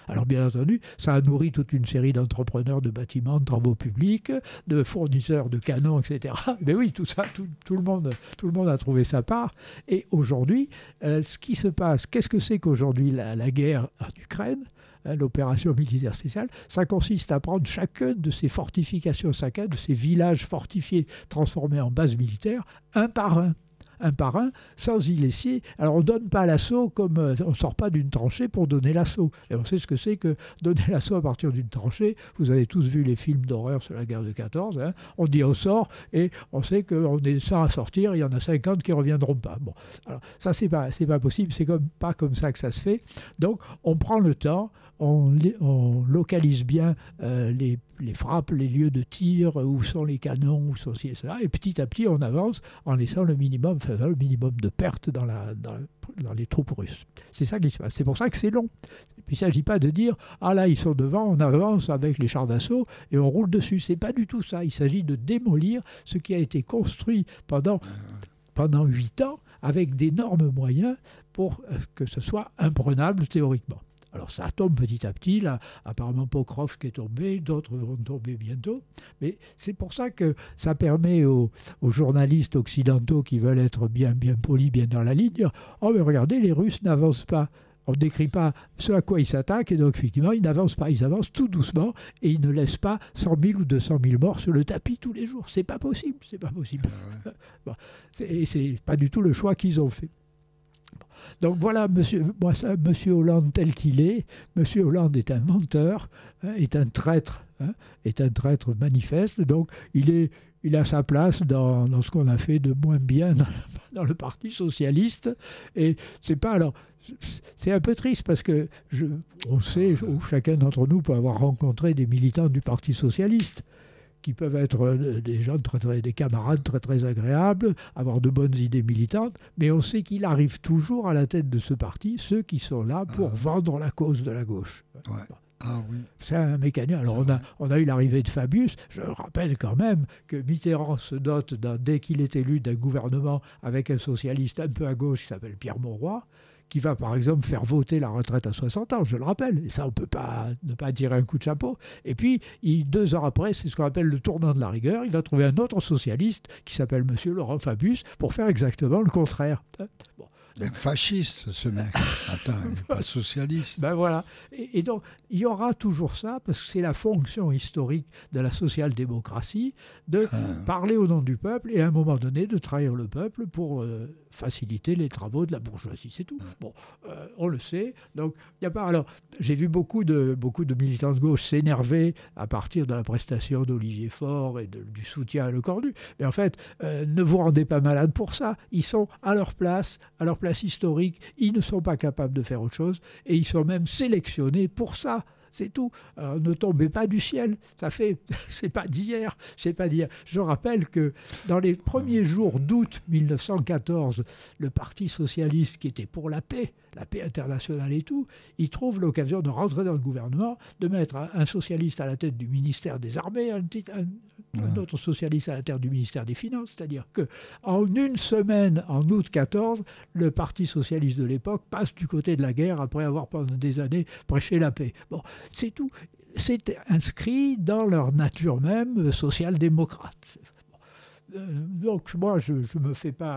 A: Alors bien entendu, ça a nourri toute une série d'entrepreneurs de bâtiments, de travaux publics, de fournisseurs de canons, et cetera. Mais oui, tout ça, tout, tout, le, monde, tout le monde a trouvé sa part. Et aujourd'hui, euh, ce qui se passe, qu'est-ce que c'est qu'aujourd'hui la, la guerre en Ukraine ? L'opération militaire spéciale, ça consiste à prendre chacune de ces fortifications, chacun de ces villages fortifiés transformés en bases militaires, un par un. un par un, sans y laisser. Alors on ne donne pas l'assaut comme euh, on ne sort pas d'une tranchée pour donner l'assaut. Et on sait ce que c'est que donner l'assaut à partir d'une tranchée. Vous avez tous vu les films d'horreur sur la guerre de quatorze. Hein. On dit on sort et on sait qu'on est cent à sortir, il y en a cinquante qui ne reviendront pas. Bon, alors ça c'est pas, c'est pas possible, c'est comme, pas comme ça que ça se fait. Donc on prend le temps, on, on localise bien euh, les, les frappes, les lieux de tir, où sont les canons, où sont ci et cela, et petit à petit on avance en laissant le minimum, faisant le minimum de pertes dans, la, dans, dans les troupes russes. C'est ça qui se passe. C'est pour ça que c'est long. Il ne s'agit pas de dire « Ah là, ils sont devant, on avance avec les chars d'assaut et on roule dessus ». Ce n'est pas du tout ça. Il s'agit de démolir ce qui a été construit pendant, pendant huit ans avec d'énormes moyens pour que ce soit imprenable théoriquement. Alors ça tombe petit à petit, là, apparemment Pokrovsk est tombé, d'autres vont tomber bientôt, mais c'est pour ça que ça permet aux, aux journalistes occidentaux qui veulent être bien, bien polis, bien dans la ligne, de dire « Oh mais regardez, les Russes n'avancent pas ». On ne décrit pas ce à quoi ils s'attaquent, et donc effectivement, ils n'avancent pas, ils avancent tout doucement, et ils ne laissent pas cent mille ou deux cent mille morts sur le tapis tous les jours. C'est pas possible, c'est pas possible. Ah ouais. Bon, c'est, c'est pas du tout le choix qu'ils ont fait. Donc voilà, monsieur, moi, ça, monsieur Hollande tel qu'il est. Monsieur Hollande est un menteur, hein, est un traître, hein, est un traître manifeste. Donc il, est, il a sa place dans, dans ce qu'on a fait de moins bien dans, dans le Parti socialiste. Et c'est pas alors. C'est un peu triste parce que je, on sait, chacun d'entre nous peut avoir rencontré des militants du Parti socialiste, qui peuvent être des gens, très, très, des camarades très très agréables, avoir de bonnes idées militantes, mais on sait qu'il arrive toujours à la tête de ce parti ceux qui sont là pour ah. vendre la cause de la gauche.
B: Ouais. Ah oui.
A: C'est un mécanisme. Alors on a, on a eu l'arrivée de Fabius. Je rappelle quand même que Mitterrand se dote, dès qu'il est élu, d'un gouvernement avec un socialiste un peu à gauche qui s'appelle Pierre Mauroy, qui va par exemple faire voter la retraite à soixante ans, je le rappelle. Et ça, on ne peut pas ne pas tirer un coup de chapeau. Et puis, il, deux ans après, c'est ce qu'on appelle le tournant de la rigueur, il va trouver un autre socialiste qui s'appelle M. Laurent Fabius pour faire exactement le contraire. Bon.
B: Un fasciste, ce mec. Attends, il n'est pas socialiste.
A: Ben voilà. Et, et donc, il y aura toujours ça, parce que c'est la fonction historique de la social-démocratie, de ah. parler au nom du peuple et à un moment donné de trahir le peuple pour euh, faciliter les travaux de la bourgeoisie. C'est tout. Ah. Bon, euh, on le sait. Donc, il n'y a pas. Alors, j'ai vu beaucoup de, beaucoup de militants de gauche s'énerver à partir de la prestation d'Olivier Faure et de, du soutien à Lecornu. Mais en fait, euh, ne vous rendez pas malade pour ça. Ils sont à leur place, à leur place historique, ils ne sont pas capables de faire autre chose et ils sont même sélectionnés pour ça. C'est tout. Alors, ne tombez pas du ciel. Ça fait, c'est pas d'hier, c'est pas d'hier. Je rappelle que dans les premiers jours d'août mille neuf cent quatorze, le Parti socialiste qui était pour la paix, la paix internationale et tout, il trouve l'occasion de rentrer dans le gouvernement, de mettre un, un socialiste à la tête du ministère des Armées, un, un, un autre socialiste à la tête du ministère des Finances. C'est-à-dire qu'en une semaine, en août quatorze, le Parti socialiste de l'époque passe du côté de la guerre après avoir pendant des années prêché la paix. Bon, c'est tout. C'est inscrit dans leur nature même social-démocrate. Euh, donc moi, je ne me fais pas...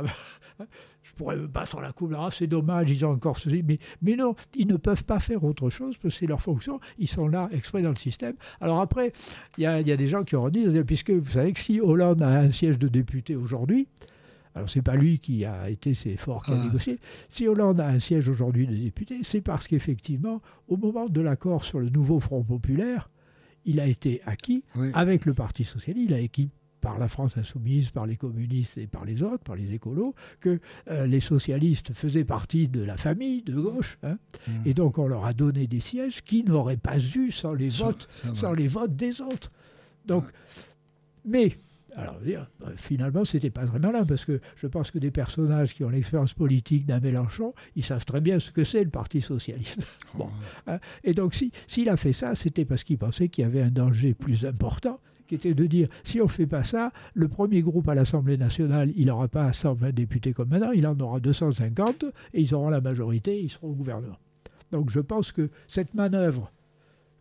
A: je pourrais me battre la coupe, ah, c'est dommage, ils ont encore ceci. Mais, mais non, ils ne peuvent pas faire autre chose, parce que c'est leur fonction. Ils sont là, exprès dans le système. Alors après, il y a, y a des gens qui auront dit, puisque vous savez que si Hollande a un siège de député aujourd'hui, alors ce n'est pas lui qui a été, c'est Faure qui a ah. négocié. Si Hollande a un siège aujourd'hui de député, c'est parce qu'effectivement, au moment de l'accord sur le nouveau Front populaire, il a été acquis oui. avec le Parti socialiste, il a acquis par la France insoumise, par les communistes et par les autres, par les écolos, que euh, les socialistes faisaient partie de la famille de gauche. Hein, mmh. Et donc on leur a donné des sièges qu'ils n'auraient pas eu sans les, ça, votes, ça sans les votes des autres. Donc, ouais. Mais... Alors, finalement, ce n'était pas très malin, parce que je pense que des personnages qui ont l'expérience politique d'un Mélenchon, ils savent très bien ce que c'est le Parti socialiste. Bon. Et donc, si, s'il a fait ça, c'était parce qu'il pensait qu'il y avait un danger plus important, qui était de dire, si on ne fait pas ça, le premier groupe à l'Assemblée nationale, il n'aura pas cent vingt députés comme maintenant, il en aura deux cent cinquante, et ils auront la majorité, et ils seront au gouvernement. Donc je pense que cette manœuvre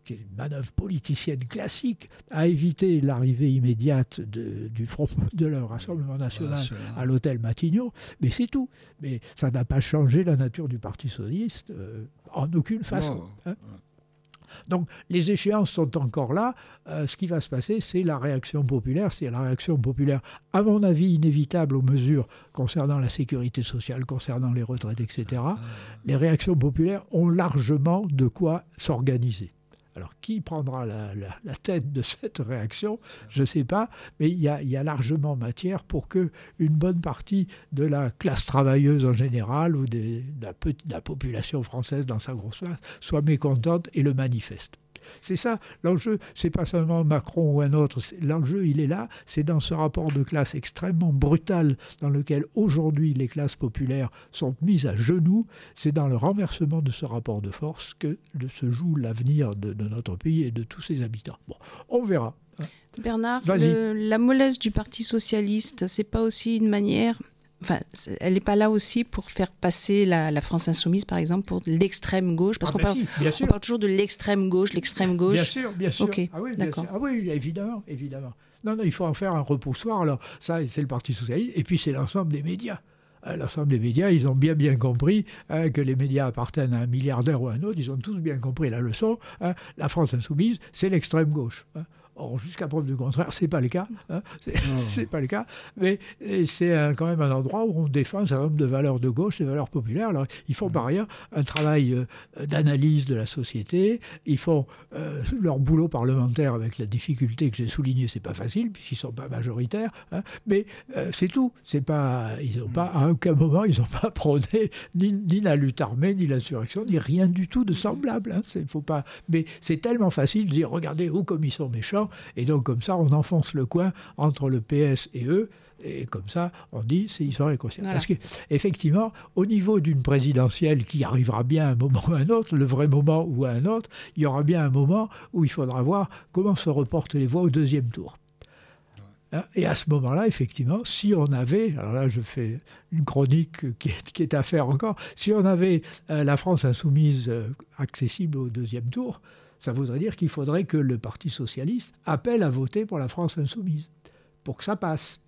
A: qui est une manœuvre politicienne classique, a évité l'arrivée immédiate de, du Front de le Rassemblement national à l'hôtel Matignon, mais c'est tout. Mais ça n'a pas changé la nature du Parti socialiste euh, en aucune façon. Hein. Donc les échéances sont encore là. Euh, ce qui va se passer, c'est la réaction populaire. C'est la réaction populaire, à mon avis, inévitable aux mesures concernant la sécurité sociale, concernant les retraites, et cetera. Les réactions populaires ont largement de quoi s'organiser. Alors, qui prendra la, la, la tête de cette réaction, je ne sais pas, mais il y a, y a largement matière pour qu'une bonne partie de la classe travailleuse en général ou des, de, la, de la population française dans sa grosse masse soit mécontente et le manifeste. C'est ça, l'enjeu, c'est pas seulement Macron ou un autre, l'enjeu il est là, c'est dans ce rapport de classe extrêmement brutal dans lequel aujourd'hui les classes populaires sont mises à genoux, c'est dans le renversement de ce rapport de force que se joue l'avenir de, de notre pays et de tous ses habitants. Bon, on verra.
E: Bernard, le, la mollesse du Parti socialiste, c'est pas aussi une manière... Enfin, elle n'est pas là aussi pour faire passer la, la France insoumise, par exemple, pour l'extrême gauche, parce ah qu'on ben parle, si, on parle toujours de l'extrême gauche, l'extrême gauche.
A: Bien sûr, bien sûr.
E: Okay,
A: ah oui, bien sûr. Ah oui, évidemment, évidemment. Non, non, il faut en faire un repoussoir. Alors ça, c'est le Parti socialiste, et puis c'est l'ensemble des médias. L'ensemble des médias, ils ont bien bien compris hein, que les médias appartiennent à un milliardaire ou à un autre. Ils ont tous bien compris la leçon. Hein, la France insoumise, c'est l'extrême gauche. Hein. Or, jusqu'à preuve du contraire, c'est pas le cas. Hein, c'est, oh. c'est pas le cas. Mais c'est un, quand même un endroit où on défend un certain nombre de valeurs de gauche, des valeurs populaires. Alors, ils font par ailleurs un travail euh, d'analyse de la société. Ils font euh, leur boulot parlementaire avec la difficulté que j'ai soulignée. C'est pas facile puisqu'ils sont pas majoritaires. Hein, mais euh, c'est tout. C'est pas. Ils ont pas à aucun moment ils ont pas prôné ni, ni la lutte armée, ni l'insurrection, ni rien du tout de semblable. Hein, c'est, faut pas. Mais c'est tellement facile de dire regardez où comme ils sont méchants. Et donc, comme ça, on enfonce le coin entre le P S et eux. Et comme ça, on dit, c'est, ils sont réconciliés. Voilà. Parce qu'effectivement, au niveau d'une présidentielle qui arrivera bien à un moment ou à un autre, le vrai moment ou à un autre, il y aura bien un moment où il faudra voir comment se reportent les voix au deuxième tour. Et à ce moment-là, effectivement, si on avait, alors là je fais une chronique qui est, qui est à faire encore, si on avait euh, la France insoumise euh, accessible au deuxième tour, ça voudrait dire qu'il faudrait que le Parti socialiste appelle à voter pour la France insoumise, pour que ça passe.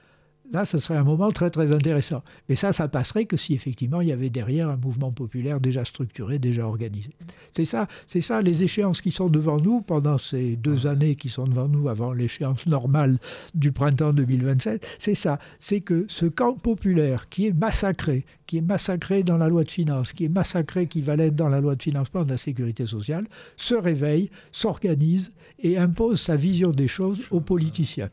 A: Là, ce serait un moment très très intéressant. Mais ça, ça passerait que si effectivement il y avait derrière un mouvement populaire déjà structuré, déjà organisé. C'est ça, c'est ça les échéances qui sont devant nous pendant ces deux années qui sont devant nous avant l'échéance normale du printemps deux mille vingt-sept. C'est ça, c'est que ce camp populaire qui est massacré, qui est massacré dans la loi de finances, qui est massacré, qui va l'être dans la loi de financement de la sécurité sociale, se réveille, s'organise et impose sa vision des choses aux politiciens.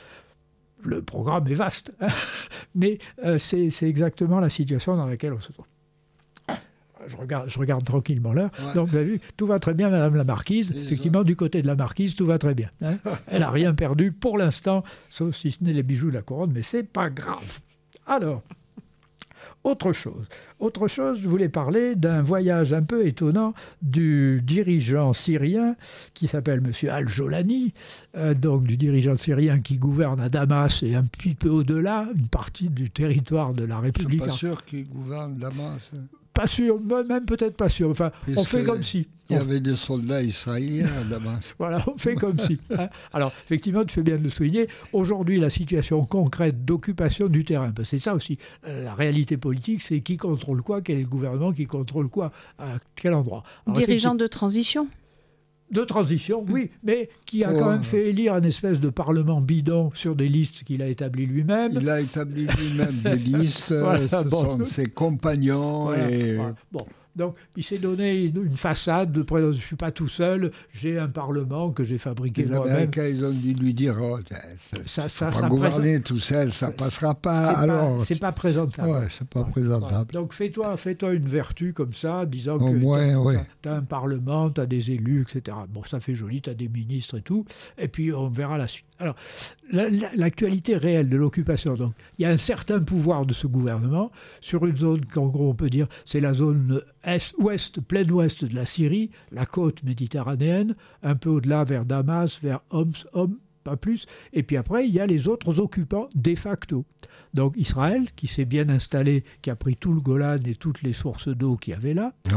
A: Le programme est vaste, hein, mais euh, c'est, c'est exactement la situation dans laquelle on se trouve. Je regarde, je regarde tranquillement l'heure. Ouais. Donc, vous avez vu, tout va très bien, Madame la Marquise. Les Effectivement, hommes. Du côté de la Marquise, tout va très bien. Hein. Elle n'a rien perdu pour l'instant, sauf si ce n'est les bijoux de la couronne, mais c'est pas grave. Alors, autre chose. Autre chose, je voulais parler d'un voyage un peu étonnant du dirigeant syrien qui s'appelle M. Al-Jolani, euh, donc du dirigeant syrien qui gouverne à Damas et un petit peu au-delà, une partie du territoire de la République.
B: Je ne suis pas sûr qu'il gouverne Damas.
A: Pas sûr, même peut-être pas sûr. Enfin, Puisque on fait comme si.
B: Il y avait des soldats israéliens à Damas.
A: Voilà, on fait comme si. Hein. Alors, effectivement, tu fais bien de le souligner. Aujourd'hui, la situation concrète d'occupation du terrain, parce que c'est ça aussi, euh, la réalité politique, c'est qui contrôle quoi, quel est le gouvernement, qui contrôle quoi, à quel endroit. Alors,
E: Dirigeant de transition
A: De transition, oui, mais qui a oh. quand même fait élire un espèce de parlement bidon sur des listes qu'il a établies lui-même.
B: Il a établi lui-même des listes, voilà, ce bon. sont ses compagnons. Voilà, et...
A: voilà. Bon. Donc, il s'est donné une façade de je ne suis pas tout seul, j'ai un parlement que j'ai fabriqué
B: les
A: moi-même.
B: Les Américains, ils ont dû lui dire oh, ça, ça, ça gouverner présente... tout seul, ça ne passera pas.
A: C'est
B: alors,
A: pas, c'est pas présentable.
B: Ouais, c'est pas présentable.
A: Voilà. Donc, fais-toi, fais-toi une vertu comme ça, disant
B: Au
A: que
B: moins, ouais.
A: tu as un parlement, tu as des élus, et cetera. Bon, ça fait joli, tu as des ministres et tout. Et puis, on verra la suite. Alors, la, la, l'actualité réelle de l'occupation, donc, il y a un certain pouvoir de ce gouvernement sur une zone qu'en gros, on peut dire, c'est la zone est, ouest, plein ouest de la Syrie, la côte méditerranéenne, un peu au-delà vers Damas, vers Homs, Homs, pas plus. Et puis après, il y a les autres occupants de facto. Donc Israël, qui s'est bien installé, qui a pris tout le Golan et toutes les sources d'eau qu'il y avait là,
B: ouais.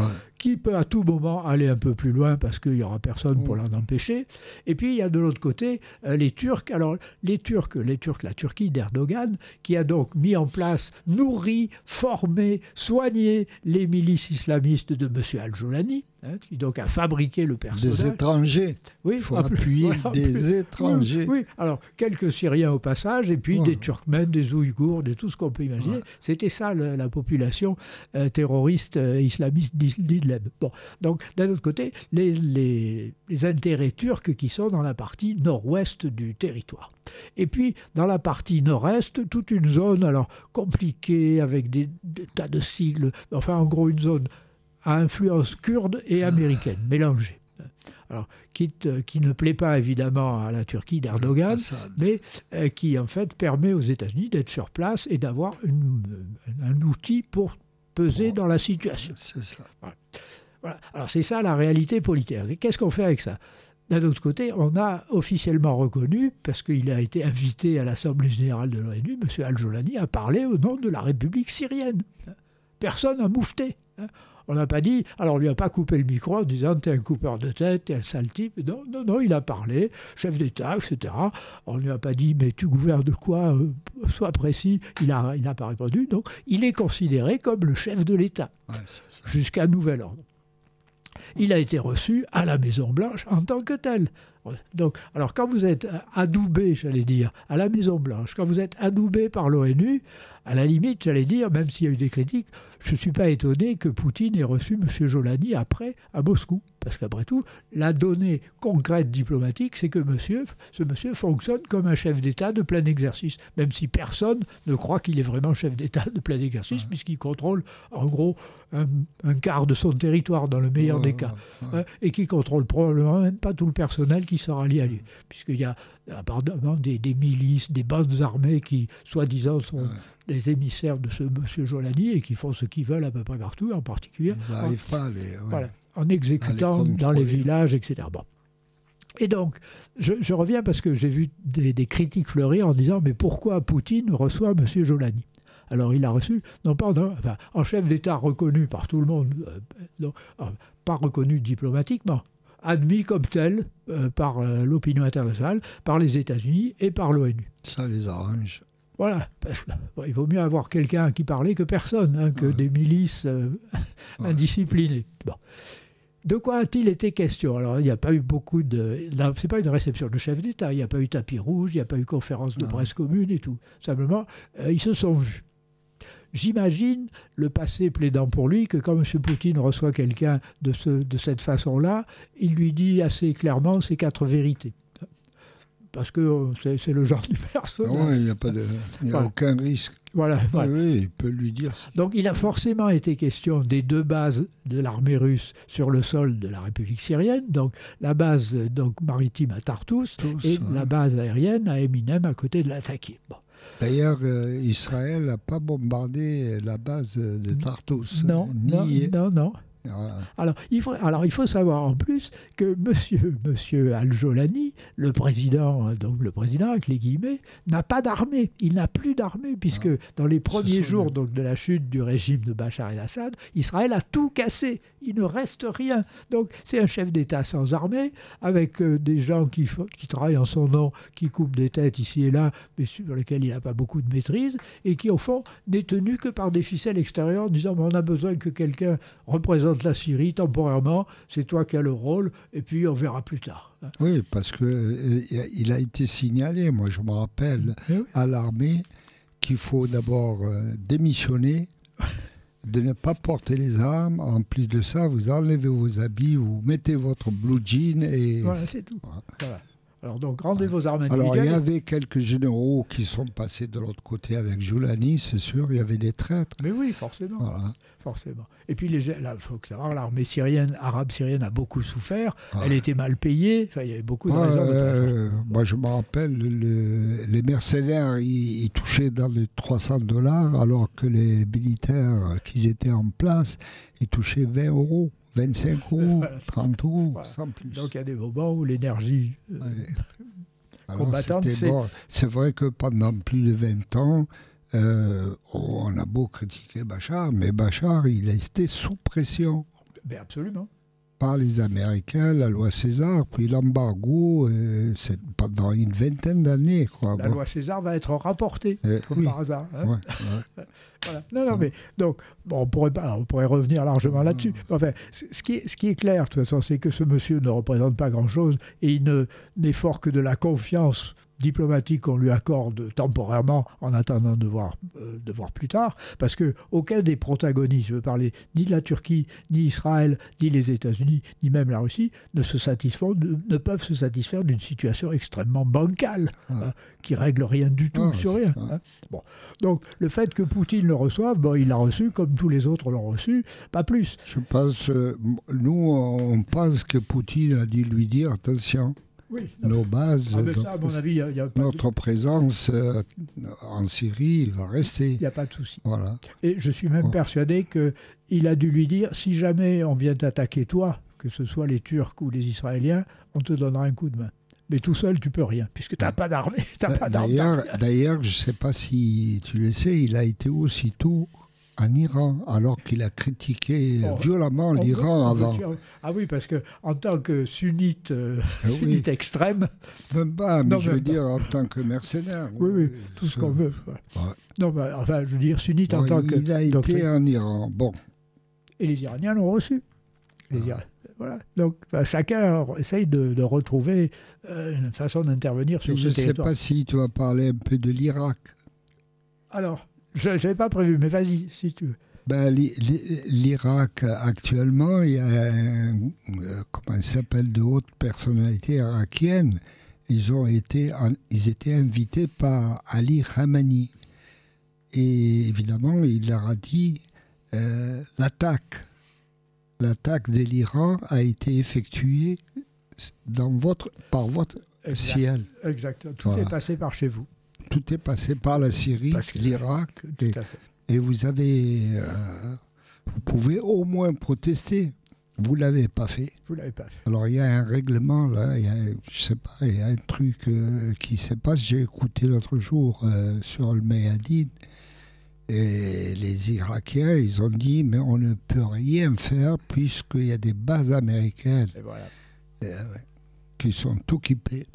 A: qui peut à tout moment aller un peu plus loin parce qu'il n'y aura personne pour l'en empêcher. Et puis il y a de l'autre côté euh, les Turcs. Alors les Turcs, les Turcs, la Turquie d'Erdogan, qui a donc mis en place, nourri, formé, soigné les milices islamistes de M. Al-Jolani, hein, qui donc a fabriqué le personnage.
B: Des étrangers.
A: Oui,
B: il faut appuyer voilà, des plus, étrangers.
A: Oui, oui, alors quelques Syriens au passage, et puis ouais. des Turkmènes, des Ouïghours, de tout ce qu'on peut imaginer. Ouais. C'était ça le, la population euh, terroriste euh, islamiste d'Idlib. Bon, donc d'un autre côté, les, les, les intérêts turcs qui sont dans la partie nord-ouest du territoire. Et puis, dans la partie nord-est, toute une zone alors compliquée, avec des, des tas de sigles, enfin en gros une zone à influence kurde et américaine, mélangée. Alors, qui, qui ne plaît pas évidemment à la Turquie d'Erdogan, mais euh, qui en fait permet aux États-Unis d'être sur place et d'avoir une, un outil pour peser oh, dans la situation.
B: C'est ça.
A: Voilà. Voilà. Alors c'est ça la réalité politique. Qu'est-ce qu'on fait avec ça ? D'un autre côté, on a officiellement reconnu, parce qu'il a été invité à l'Assemblée générale de l'ONU, M. Al-Jolani a parlé au nom de la République syrienne. Personne n'a moufté. On n'a pas dit, alors on ne lui a pas coupé le micro en disant « t'es un coupeur de tête, t'es un sale type ». Non, non, non, il a parlé, chef d'État, et cetera. On ne lui a pas dit « mais tu gouvernes de quoi euh, sois précis ». Il n'a il a pas répondu. Donc il est considéré comme le chef de l'État, ouais, jusqu'à nouvel ordre. Il a été reçu à la Maison-Blanche en tant que tel. Donc, alors quand vous êtes adoubé, j'allais dire, à la Maison-Blanche, quand vous êtes adoubé par l'ONU, à la limite, j'allais dire, même s'il y a eu des critiques, je ne suis pas étonné que Poutine ait reçu M. Jolani après à Moscou. Parce qu'après tout, la donnée concrète diplomatique, c'est que monsieur, ce monsieur fonctionne comme un chef d'État de plein exercice, même si personne ne croit qu'il est vraiment chef d'État de plein exercice, ouais. puisqu'il contrôle en gros un, un quart de son territoire dans le meilleur ouais, des cas, ouais, ouais. Hein, et qui contrôle probablement même pas tout le personnel qui sera lié à lui, puisqu'il y a apparemment des, des milices, des bandes armées qui, soi-disant, sont ouais. des émissaires de ce monsieur Jolani et qui font ce qu'ils veulent à peu près partout, en particulier.
B: Ils n'arrivent pas à les... Ouais.
A: Voilà. En exécutant les dans les villages, et cetera. Bon. Et donc, je, je reviens parce que j'ai vu des, des critiques fleurir en disant « mais pourquoi Poutine reçoit M. Jolani ?» Alors, il a reçu, non pas en, enfin, en chef d'État reconnu par tout le monde, euh, non, euh, pas reconnu diplomatiquement, admis comme tel euh, par euh, l'opinion internationale, par les États-Unis et par l'ONU.
B: Ça les arrange.
A: Voilà, parce que, bon, il vaut mieux avoir quelqu'un qui parlait que personne, hein, que ouais. des milices euh, ouais. indisciplinées. Bon. De quoi a-t-il été question ? Alors, il n'y a pas eu beaucoup de... Ce n'est pas une réception de chef d'État, il n'y a pas eu tapis rouge, il n'y a pas eu conférence de presse commune et tout. Simplement, euh, ils se sont vus. J'imagine, le passé plaidant pour lui, que quand M. Poutine reçoit quelqu'un de, ce, de cette façon-là, il lui dit assez clairement ses quatre vérités. Parce que c'est, c'est le genre du personnage.
B: Oui, il n'y a, pas de, y a voilà. aucun risque.
A: Voilà, voilà.
B: Oui, oui, il peut lui dire.
A: Donc il a forcément été question des deux bases de l'armée russe sur le sol de la République syrienne, donc la base donc, maritime à Tartous Tous, et ouais. la base aérienne à Eminem à côté de l'Attaqué. Bon.
B: D'ailleurs, euh, Israël n'a pas bombardé la base de Tartous.
A: Non, ni... non, non, non. Alors il, faut, alors, il faut savoir en plus que monsieur, monsieur Al-Jolani, le président, donc le président avec les guillemets, n'a pas d'armée. Il n'a plus d'armée, puisque ah, dans les premiers jours donc, de la chute du régime de Bachar el-Assad, Israël a tout cassé. Il ne reste rien. Donc c'est un chef d'État sans armée, avec euh, des gens qui, qui travaillent en son nom, qui coupent des têtes ici et là, mais sur lesquels il n'a pas beaucoup de maîtrise, et qui au fond n'est tenu que par des ficelles extérieures, en disant on a besoin que quelqu'un représente la Syrie temporairement, c'est toi qui as le rôle, et puis on verra plus tard.
B: Oui, parce que euh, il a été signalé, moi je me rappelle, oui. à l'armée, qu'il faut d'abord euh, démissionner, de ne pas porter les armes. En plus de ça, vous enlevez vos habits, vous mettez votre blue jean et...
A: Voilà, c'est tout. Voilà. Voilà. Alors donc, rendez vos armes individuelles.
B: Alors, il y avait quelques généraux qui sont passés de l'autre côté avec Jolani, c'est sûr, il y avait des traîtres.
A: Mais oui, forcément.
B: Voilà.
A: Forcément. Et puis, il faut savoir, l'armée syrienne, arabe syrienne a beaucoup souffert. Ouais. Elle était mal payée. Enfin, il y avait beaucoup de ouais, raisons de
B: euh, Moi, je me rappelle, le, les mercenaires, ils, ils touchaient dans les trois cents dollars, alors que les militaires qui étaient en place, ils touchaient vingt euros. vingt-cinq euros, voilà. trente euros, voilà. Sans plus.
A: Donc il y a des moments où l'énergie euh,
B: ouais. combattante... C'est... Bon. c'est vrai que pendant plus de vingt ans, euh, on a beau critiquer Bachar, mais Bachar, il était sous pression.
A: Ben absolument.
B: Par les Américains, la loi César, puis l'embargo, euh, c'est pendant une vingtaine d'années. Quoi.
A: La
B: bon.
A: loi César va être rapportée,
B: euh,
A: comme
B: oui.
A: par hasard. Hein.
B: Ouais, ouais.
A: Voilà. Non, non, mais donc, bon, on pourrait, pas, on pourrait revenir largement là-dessus. Enfin, ce qui, est, ce qui est clair, de toute façon, c'est que ce monsieur ne représente pas grand-chose et il ne, n'est fort que de la confiance diplomatique qu'on lui accorde temporairement en attendant de voir, euh, de voir plus tard, parce qu'aucun des protagonistes, je veux parler ni de la Turquie, ni Israël, ni les États-Unis, ni même la Russie, ne, se satisfont, ne, ne peuvent se satisfaire d'une situation extrêmement bancale, ouais. hein, qui règle rien du tout ouais, sur rien. Hein. Bon. Donc, le fait que Poutine le reçoive, bon, il l'a reçu comme tous les autres l'ont reçu, pas plus.
B: Je pense, euh, nous, on pense que Poutine a dû lui dire, attention, oui, nos bases,
A: ah, ça, à mon avis, y a, y a
B: notre de... présence euh, en Syrie va rester.
A: Il n'y a pas de souci.
B: Voilà.
A: Et je suis même bon. persuadé qu'il a dû lui dire, si jamais on vient t'attaquer toi, que ce soit les Turcs ou les Israéliens, on te donnera un coup de main. Mais tout seul, tu peux rien, puisque tu n'as pas d'armée. T'as pas
B: d'ailleurs, d'ailleurs, je ne sais pas si tu le sais, il a été aussitôt en Iran, alors qu'il a critiqué oh, violemment l'Iran avant.
A: Veut, ah oui, parce qu'en tant que sunnite, euh, ah oui. sunnite extrême...
B: Même pas, mais non, je veux pas. dire en tant que mercenaire.
A: Oui, oui, oui tout ce qu'on veut. Ouais. Ouais. Non, mais, enfin, je veux dire sunnite
B: bon,
A: en tant
B: il
A: que...
B: Il a
A: donc,
B: été en Iran, bon.
A: Et les Iraniens l'ont reçu. Les ah. Iraniens. Voilà. Donc, bah, chacun essaye de, de retrouver euh, une façon d'intervenir sur
B: je
A: ce territoire.
B: Je ne sais pas si tu vas parler un peu de l'Irak.
A: Alors, je n'avais pas prévu, mais vas-y, si tu veux.
B: Ben, l'Irak, actuellement, il y a, un, euh, comment il s'appelle, de hautes personnalités irakiennes. Ils, ont été, ils étaient invités par Ali Khamenei. Et évidemment, il leur a dit euh, l'attaque. L'attaque de l'Iran a été effectuée dans votre, par votre
A: exact,
B: ciel.
A: Exact. Tout voilà. est passé par chez vous.
B: Tout est passé par la Syrie, l'Irak. Et, et vous avez... Euh, vous pouvez au moins protester. Vous ne l'avez pas fait.
A: Vous l'avez pas fait.
B: Alors, il y a un règlement, là. Il y a, je sais pas, il y a un truc euh, qui se passe. J'ai écouté l'autre jour euh, sur le Mayadine. Et les Irakiens, ils ont dit, mais on ne peut rien faire puisqu'il y a des bases américaines
A: voilà.
B: euh, qui sont occupées.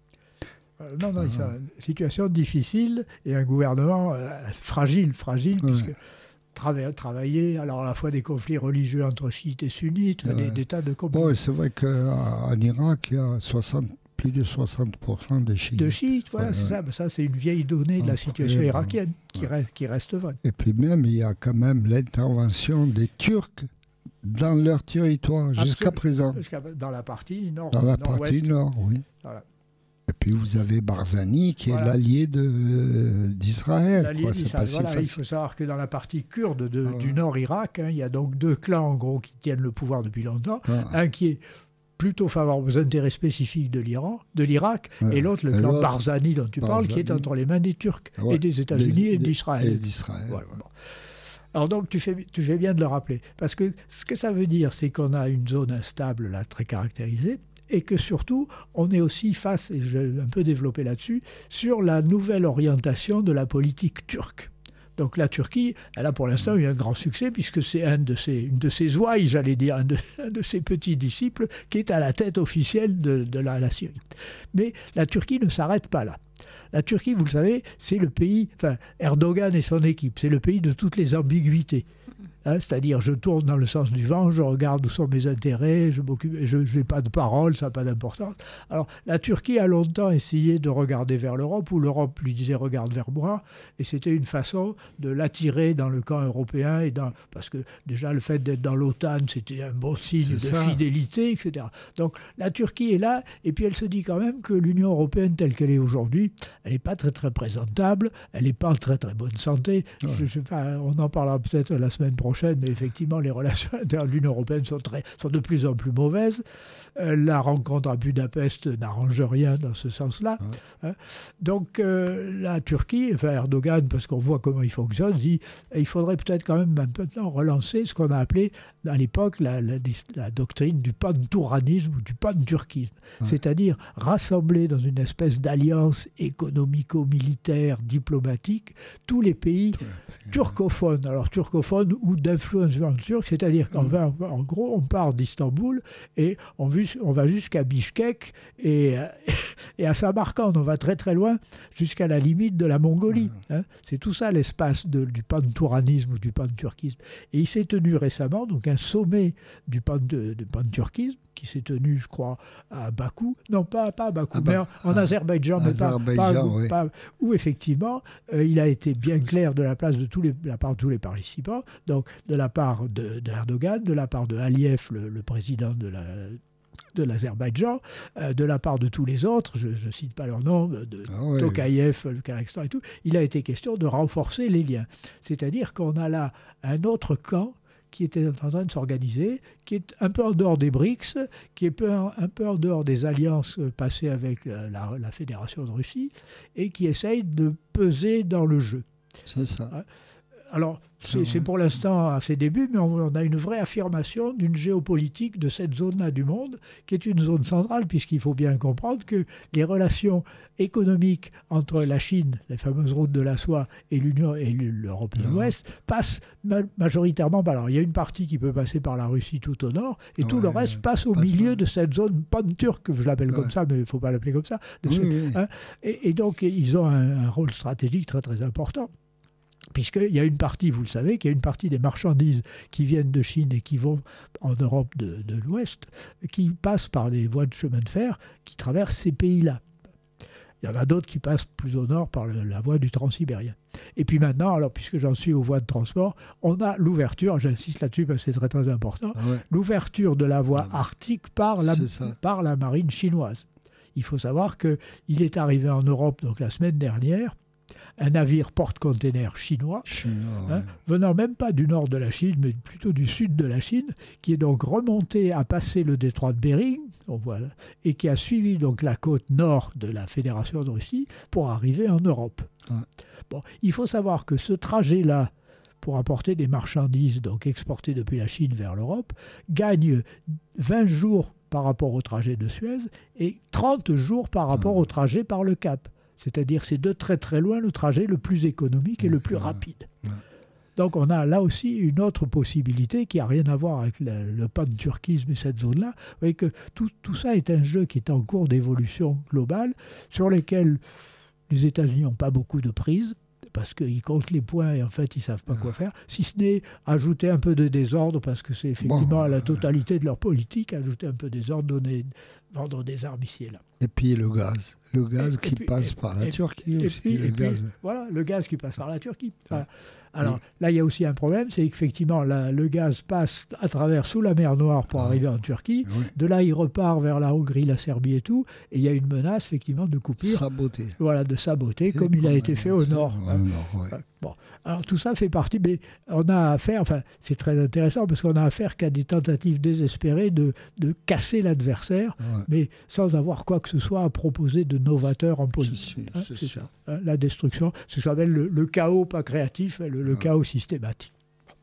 A: Euh, non, non, c'est une situation difficile et un gouvernement euh, fragile, fragile, ouais. puisque trava- travailler, alors à la fois des conflits religieux entre chiites et sunnites, ouais. des, des tas de conflits.
B: Bon, c'est vrai qu'en Irak, il y a soixante plus de soixante pour cent de chiites.
A: De chiites, voilà, ouais, c'est ouais. ça. Ça, c'est une vieille donnée de la situation Après, irakienne qui, ouais. reste, qui reste vraie.
B: Et puis même, il y a quand même l'intervention des Turcs dans leur territoire, Absolument. jusqu'à présent.
A: Jusqu'à, dans la partie nord.
B: Dans la partie nord, oui. Voilà. Et puis vous avez Barzani, qui voilà. est l'allié de, euh, d'Israël.
A: L'allié
B: quoi,
A: d'Israël. C'est pas voilà, si il faut savoir que dans la partie kurde de, ah. du nord Irak, hein, il y a donc deux clans, en gros, qui tiennent le pouvoir depuis longtemps. Ah. Un qui est plutôt favorable aux intérêts spécifiques de l'Iran, de l'Irak, ouais. et l'autre, le clan Barzani dont tu Barzani. parles, qui est entre les mains des Turcs ouais. et des États-Unis des, et d'Israël.
B: Et d'Israël.
A: Voilà, bon. Alors donc, tu fais, tu fais bien de le rappeler, parce que ce que ça veut dire, c'est qu'on a une zone instable, là, très caractérisée, et que surtout, on est aussi face, et je vais un peu développer là-dessus, sur la nouvelle orientation de la politique turque. Donc la Turquie, elle a pour l'instant eu un grand succès, puisque c'est un de ses, une de ses ouailles, j'allais dire, un de, un de ses petits disciples, qui est à la tête officielle de, de la, la Syrie. Mais la Turquie ne s'arrête pas là. La Turquie, vous le savez, c'est le pays, enfin Erdogan et son équipe, c'est le pays de toutes les ambiguïtés. Hein, c'est-à-dire, je tourne dans le sens du vent, je regarde où sont mes intérêts, je m'occupe, je n'ai pas de parole, ça n'a pas d'importance. Alors, la Turquie a longtemps essayé de regarder vers l'Europe, ou l'Europe lui disait « regarde vers moi », et c'était une façon de l'attirer dans le camp européen, et dans, parce que déjà, le fait d'être dans l'OTAN, c'était un bon signe C'est de ça. fidélité, et cetera. Donc, la Turquie est là, et puis elle se dit quand même que l'Union européenne, telle qu'elle est aujourd'hui, elle n'est pas très, très présentable, elle n'est pas en très, très bonne santé. Ouais. Je, je sais pas, on en parlera peut-être la semaine prochaine. Mais effectivement, les relations intérieures de l'Union européenne sont, très, sont de plus en plus mauvaises. Euh, la rencontre à Budapest n'arrange rien dans ce sens-là. Ouais. Hein. Donc, euh, la Turquie, enfin Erdogan, parce qu'on voit comment il fonctionne, dit il faudrait peut-être quand même maintenant relancer ce qu'on a appelé à l'époque la, la, la doctrine du pantouranisme ou du panturquisme. Ouais. C'est-à-dire rassembler dans une espèce d'alliance éco- économico-militaire, diplomatique, tous les pays turcophones, alors turcophones ou d'influence turque, c'est-à-dire qu'en mmh. en gros, on part d'Istanbul et on, on va jusqu'à Bishkek et, et à Samarcande, on va très très loin, jusqu'à la limite de la Mongolie. Mmh. Hein. C'est tout ça l'espace de, du pantouranisme ou du panturquisme. Et il s'est tenu récemment donc un sommet du, pan, de, de panturquisme qui s'est tenu, je crois, à Bakou. Non, pas, pas à Bakou, ah, mais en, en ah, Azerbaïdjan, mais pas, pas, oui. pas, où effectivement, euh, il a été bien clair de la, place de, tous les, de la part de tous les participants, donc de la part de, de Erdogan, de la part de Aliyev, le, le président de la... de l'Azerbaïdjan, euh, de la part de tous les autres, je ne cite pas leur nom, de ah ouais. Tokayev, le Kazakhstan et tout, il a été question de renforcer les liens. C'est-à-dire qu'on a là un autre camp qui était en train de s'organiser, qui est un peu en dehors des BRICS, qui est peu, un peu en dehors des alliances passées avec la, la, la Fédération de Russie, et qui essaye de peser dans le jeu.
B: C'est ça.
A: Alors, c'est, c'est pour l'instant à ses débuts, mais on, on a une vraie affirmation d'une géopolitique de cette zone-là du monde, qui est une zone centrale, puisqu'il faut bien comprendre que les relations économiques entre la Chine, les fameuses routes de la soie, et l'Union et l'Europe de l'Ouest, passent ma- majoritairement par... Alors, il y a une partie qui peut passer par la Russie tout au nord, et ouais, tout le reste ouais, passe au passe milieu pas. de cette zone pan-turque, je l'appelle ouais. comme ça, mais il ne faut pas l'appeler comme ça. De
B: oui,
A: cette,
B: oui.
A: Hein, et, et donc, ils ont un, un rôle stratégique très très important. Puisqu'il y a une partie, vous le savez, qu'il y a une partie des marchandises qui viennent de Chine et qui vont en Europe de, de l'Ouest, qui passent par des voies de chemin de fer qui traversent ces pays-là. Il y en a d'autres qui passent plus au nord par le, la voie du transsibérien. Et puis maintenant, alors puisque j'en suis aux voies de transport, on a l'ouverture, j'insiste là-dessus parce que c'est très très important, ah ouais. l'ouverture de la voie ah arctique par la, par la marine chinoise. Il faut savoir qu'il est arrivé en Europe donc la semaine dernière, un navire porte-container chinois,
B: Chinois
A: hein,
B: ouais.
A: venant même pas du nord de la Chine, mais plutôt du sud de la Chine, qui est donc remonté à passer le détroit de Bering, voilà, et qui a suivi donc la côte nord de la Fédération de Russie pour arriver en Europe.
B: Ouais.
A: Bon, il faut savoir que ce trajet-là, pour apporter des marchandises donc exportées depuis la Chine vers l'Europe, gagne vingt jours par rapport au trajet de Suez et trente jours par rapport ouais. au trajet par le Cap. C'est-à-dire c'est de très très loin le trajet le plus économique et le plus rapide. Ouais. Donc on a là aussi une autre possibilité qui n'a rien à voir avec le, le pan-turquisme et cette zone-là. Vous voyez que tout, tout ça est un jeu qui est en cours d'évolution globale, sur lesquels les États-Unis n'ont pas beaucoup de prise, parce qu'ils comptent les points et en fait ils ne savent pas quoi faire, si ce n'est ajouter un peu de désordre, parce que c'est effectivement bon, la totalité de leur politique, ajouter un peu de désordre, donner, vendre des armes ici et là.
B: Et puis le gaz, le gaz et, qui et puis, passe et, par la
A: et,
B: Turquie
A: et,
B: aussi.
A: Et,
B: le
A: et
B: gaz.
A: Puis, voilà, le gaz qui passe par la Turquie. Voilà. Alors
B: oui.
A: là, il y a aussi un problème, c'est qu'effectivement, la, le gaz passe à travers sous la mer Noire pour ah. arriver en Turquie. Oui. De là, il repart vers la Hongrie, la Serbie et tout. Et il y a une menace, effectivement, de coupure.
B: Saboter.
A: Voilà, de saboter, comme il a été fait au nord.
B: Ouais, nord ouais.
A: Bon, alors tout ça fait partie, mais on a affaire, enfin, c'est très intéressant parce qu'on a affaire qu'à des tentatives désespérées de, de casser l'adversaire, ouais. mais sans avoir quoi que ce soit à proposer de novateur en politique.
B: C'est, hein, c'est, c'est ça.
A: Hein, la destruction, c'est ce qu'on appelle le, le chaos pas créatif, le, le ouais. chaos systématique.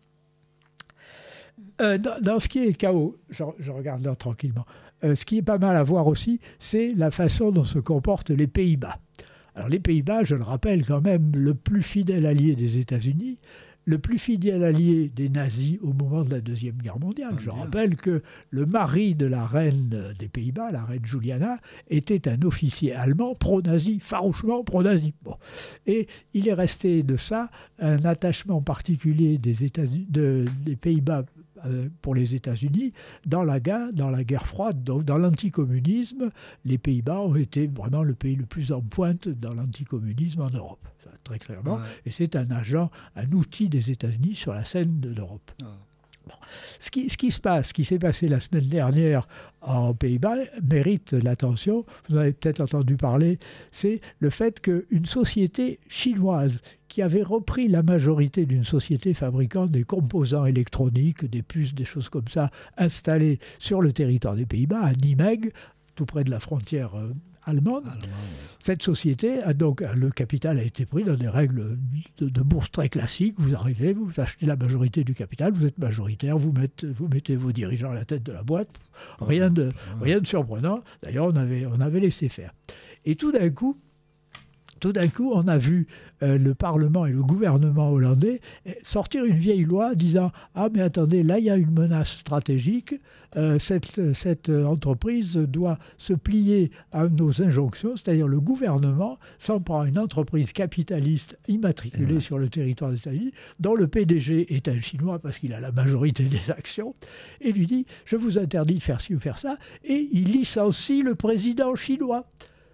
A: Euh, dans, dans ce qui est le chaos, je, je regarde là tranquillement, euh, ce qui est pas mal à voir aussi, c'est la façon dont se comportent les Pays-Bas. Alors les Pays-Bas, je le rappelle quand même, le plus fidèle allié des États-Unis, le plus fidèle allié des nazis au moment de la Deuxième Guerre mondiale. Ah, je bien. rappelle que le mari de la reine des Pays-Bas, la reine Juliana, était un officier allemand pro-nazi, farouchement pro-nazi. Bon. Et il est resté de ça un attachement particulier des, États-Unis, de, des Pays-Bas pour les États-Unis, dans la, dans la guerre froide, donc dans l'anticommunisme, les Pays-Bas ont été vraiment le pays le plus en pointe dans l'anticommunisme en Europe, ça, très clairement. Ouais. Et c'est un agent, un outil des États-Unis sur la scène de l'Europe. Ouais. Bon. Ce, qui, ce qui se passe, ce qui s'est passé la semaine dernière en Pays-Bas, mérite l'attention. Vous en avez peut-être entendu parler. C'est le fait qu'une société chinoise qui avait repris la majorité d'une société fabriquant des composants électroniques, des puces, des choses comme ça, installées sur le territoire des Pays-Bas, à Nijmegen, tout près de la frontière euh, allemande. Allemand. Cette société, a donc, le capital a été pris dans des règles de, de bourse très classiques. Vous arrivez, vous achetez la majorité du capital, vous êtes majoritaire, vous mettez, vous mettez vos dirigeants à la tête de la boîte. Rien de, rien de surprenant. D'ailleurs, on avait, on avait laissé faire. Et tout d'un coup, tout d'un coup, on a vu euh, le Parlement et le gouvernement hollandais sortir une vieille loi disant « Ah, mais attendez, là, il y a une menace stratégique. Euh, cette, cette entreprise doit se plier à nos injonctions. » C'est-à-dire le gouvernement s'en prend à une entreprise capitaliste immatriculée ouais. sur le territoire des États-Unis, dont le P D G est un Chinois parce qu'il a la majorité des actions, et lui dit « Je vous interdis de faire ci ou faire ça », et il licencie le président chinois.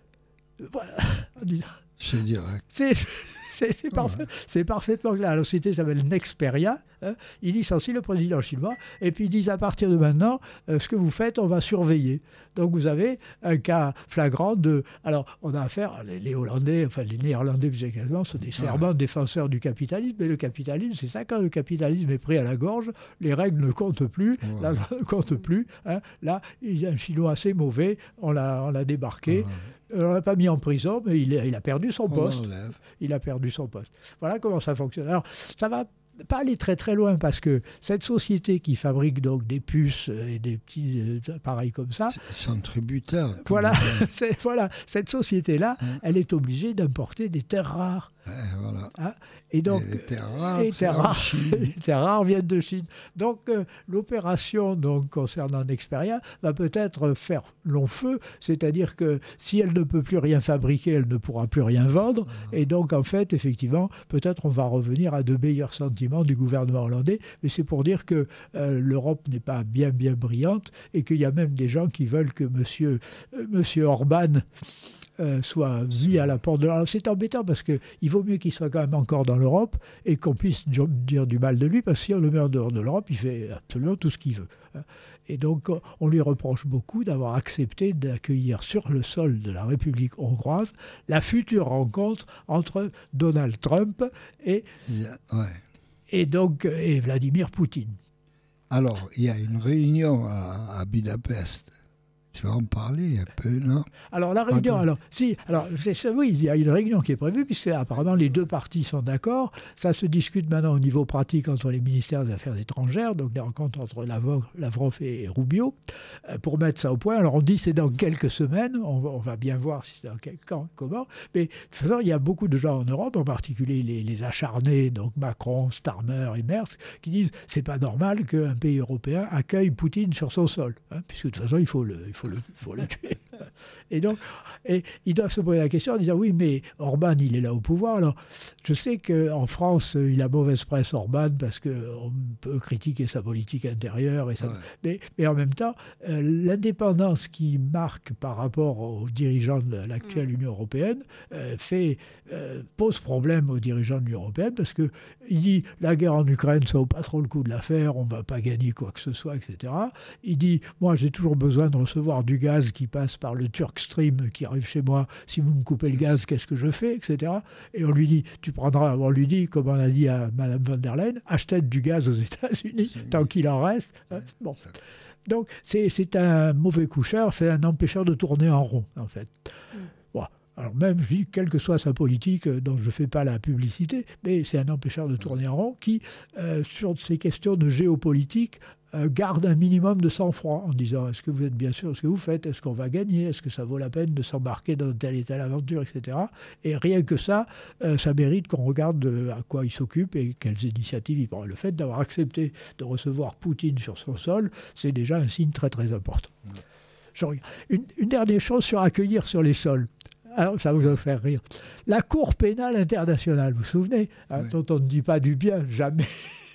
A: Voilà.
B: C'est direct.
A: C'est, c'est, c'est, parfait, ouais. c'est parfaitement clair. La société s'appelle Nexperia. Hein, il licencie le président chinois et puis ils disent à partir de maintenant, euh, ce que vous faites, on va surveiller. Donc vous avez un cas flagrant de... Alors on a affaire, les, les Hollandais, enfin les Néerlandais plus exactement, sont des serments ouais. défenseurs du capitalisme. Mais le capitalisme, c'est ça, quand le capitalisme est pris à la gorge, les règles ne comptent plus, ouais. la loi ne compte plus. Hein. Là, il y a un Chinois assez mauvais, on l'a, on l'a débarqué. Ouais. On ne l'a pas mis en prison, mais il a, il a perdu son poste. Il a perdu son poste. Voilà comment ça fonctionne. Alors, ça va pas aller très très loin parce que cette société qui fabrique donc des puces et des petits appareils comme ça...
B: C'est un tributaire.
A: Voilà, c'est, voilà, cette société-là, hein? Elle est obligée d'importer des terres rares.
B: Ouais, voilà.
A: Hein? Et donc,
B: et les terres rares,
A: les terres rares, les terres rares viennent de Chine. Donc, euh, l'opération donc, concernant Nexperia va peut-être faire long feu, c'est-à-dire que si elle ne peut plus rien fabriquer, elle ne pourra plus rien vendre. Ouais. Et donc, en fait, effectivement, peut-être on va revenir à de meilleurs sentiments du gouvernement hollandais. Mais c'est pour dire que euh, l'Europe n'est pas bien, bien brillante et qu'il y a même des gens qui veulent que monsieur, euh, monsieur Orban... Euh, soit mis à la porte de l'Europe. C'est embêtant parce qu'il vaut mieux qu'il soit quand même encore dans l'Europe et qu'on puisse dire, dire du mal de lui, parce que si on le met en dehors de l'Europe, il fait absolument tout ce qu'il veut. Et donc, on lui reproche beaucoup d'avoir accepté d'accueillir sur le sol de la République hongroise la future rencontre entre Donald Trump et,
B: yeah, ouais.
A: et, donc, et Vladimir Poutine.
B: Alors, il y a une réunion à, à Budapest. Tu vas en parler un peu, non?
A: Alors, la réunion, alors, si, alors, c'est, oui, il y a une réunion qui est prévue, puisque apparemment les deux parties sont d'accord. Ça se discute maintenant au niveau pratique entre les ministères des Affaires étrangères, donc des rencontres entre Lavrov et Rubio, pour mettre ça au point. Alors, on dit c'est dans quelques semaines, on va, on va bien voir si c'est dans quel camp, comment. Mais de toute façon, il y a beaucoup de gens en Europe, en particulier les, les acharnés, donc Macron, Starmer et Merz, qui disent c'est pas normal qu'un pays européen accueille Poutine sur son sol, hein, puisque de toute façon, il faut le. Il faut Il faut le tuer. Et donc, et ils doivent se poser la question en disant oui, mais Orban, il est là au pouvoir. Alors, je sais qu'en France, il a mauvaise presse, Orban, parce qu'on peut critiquer sa politique intérieure. Et ça, ouais. mais, mais en même temps, euh, l'indépendance qui marque par rapport aux dirigeants de l'actuelle mmh. Union européenne euh, fait, euh, pose problème aux dirigeants de l'Union européenne, parce qu'il dit la guerre en Ukraine, ça vaut pas trop le coup de la faire, on ne va pas gagner quoi que ce soit, et cetera. Il dit moi, j'ai toujours besoin de recevoir du gaz qui passe par le Turk Stream qui arrive chez moi. Si vous me coupez le gaz, qu'est-ce que je fais, et cetera. Et on lui dit, tu prendras, on lui dit, comme on a dit à Mme von der Leyen, achète du gaz aux États-Unis c'est tant qu'il en reste. Ouais, bon. Ça. Donc c'est, c'est un mauvais coucheur, c'est un empêcheur de tourner en rond, en fait. Mm. Bon. Alors même, je dis, quelle que soit sa politique, dont je ne fais pas la publicité, mais c'est un empêcheur de tourner en rond qui, euh, sur ces questions de géopolitique, euh, garde un minimum de sang-froid en disant, est-ce que vous êtes bien sûr de ce que vous faites? Est-ce qu'on va gagner? Est-ce que ça vaut la peine de s'embarquer dans telle et telle aventure, et cetera. Et rien que ça, euh, ça mérite qu'on regarde à quoi il s'occupe et quelles initiatives il prend. Le fait d'avoir accepté de recevoir Poutine sur son sol, c'est déjà un signe très très important. Mmh. Je regarde. Une, une dernière chose sur accueillir sur les sols. Alors, ça vous va faire rire. La Cour pénale internationale, vous vous souvenez, hein, oui. dont on ne dit pas du bien, jamais,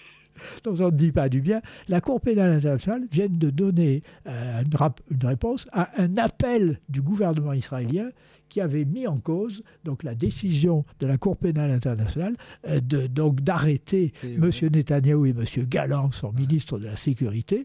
A: dont on ne dit pas du bien, la Cour pénale internationale vient de donner euh, une, rap- une réponse à un appel du gouvernement israélien qui avait mis en cause donc, la décision de la Cour pénale internationale euh, de, donc, d'arrêter M. Netanyahou et M. Gallant, son ministre de la Sécurité.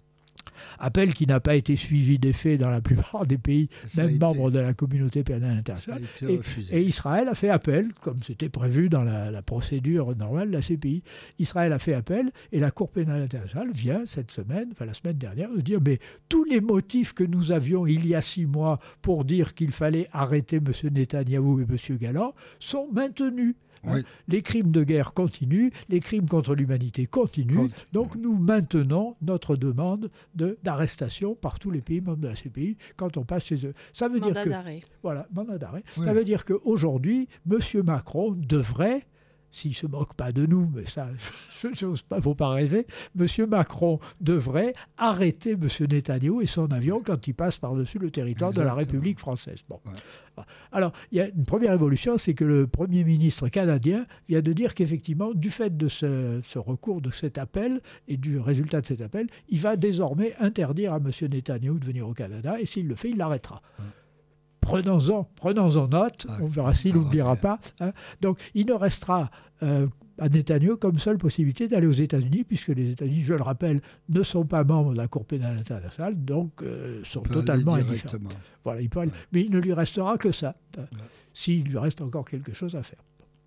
A: Appel qui n'a pas été suivi d'effet dans la plupart des pays, ça même membres été, de la communauté pénale internationale. Et, et Israël a fait appel, comme c'était prévu dans la, la procédure normale de la C P I. Israël a fait appel et la Cour pénale internationale vient cette semaine, enfin la semaine dernière, de dire mais tous les motifs que nous avions il y a six mois pour dire qu'il fallait arrêter M. Netanyahou et M. Gallant sont maintenus. Oui. Les crimes de guerre continuent, les crimes contre l'humanité continuent. Continue. Donc nous maintenons notre demande de, d'arrestation par tous les pays membres de la C P I quand on passe chez eux. Ça veut
E: mandat
A: dire que,
E: d'arrêt.
A: Voilà, mandat d'arrêt.
B: Oui.
A: Ça veut dire qu'aujourd'hui, M. Macron devrait, s'il ne se moque pas de nous, mais ça, je n'ose pas, faut pas rêver, M. Macron devrait arrêter M. Netanyahou et son avion quand il passe par-dessus le territoire Exactement. de la République française. Bon. Ouais. Alors, il y a une première évolution, c'est que le Premier ministre canadien vient de dire qu'effectivement, du fait de ce, ce recours, de cet appel et du résultat de cet appel, il va désormais interdire à M. Netanyahou de venir au Canada et s'il le fait, il l'arrêtera. Ouais. Prenons-en, prenons-en note, ah, on verra s'il n'oubliera pas. Hein. Donc, il ne restera euh, à Netanyahou comme seule possibilité d'aller aux États-Unis, puisque les États-Unis, je le rappelle, ne sont pas membres de la Cour pénale internationale, donc euh, sont totalement indifférents. Voilà, il peut aller, ouais. Mais il ne lui restera que ça, hein, ouais. S'il lui reste encore quelque chose à faire.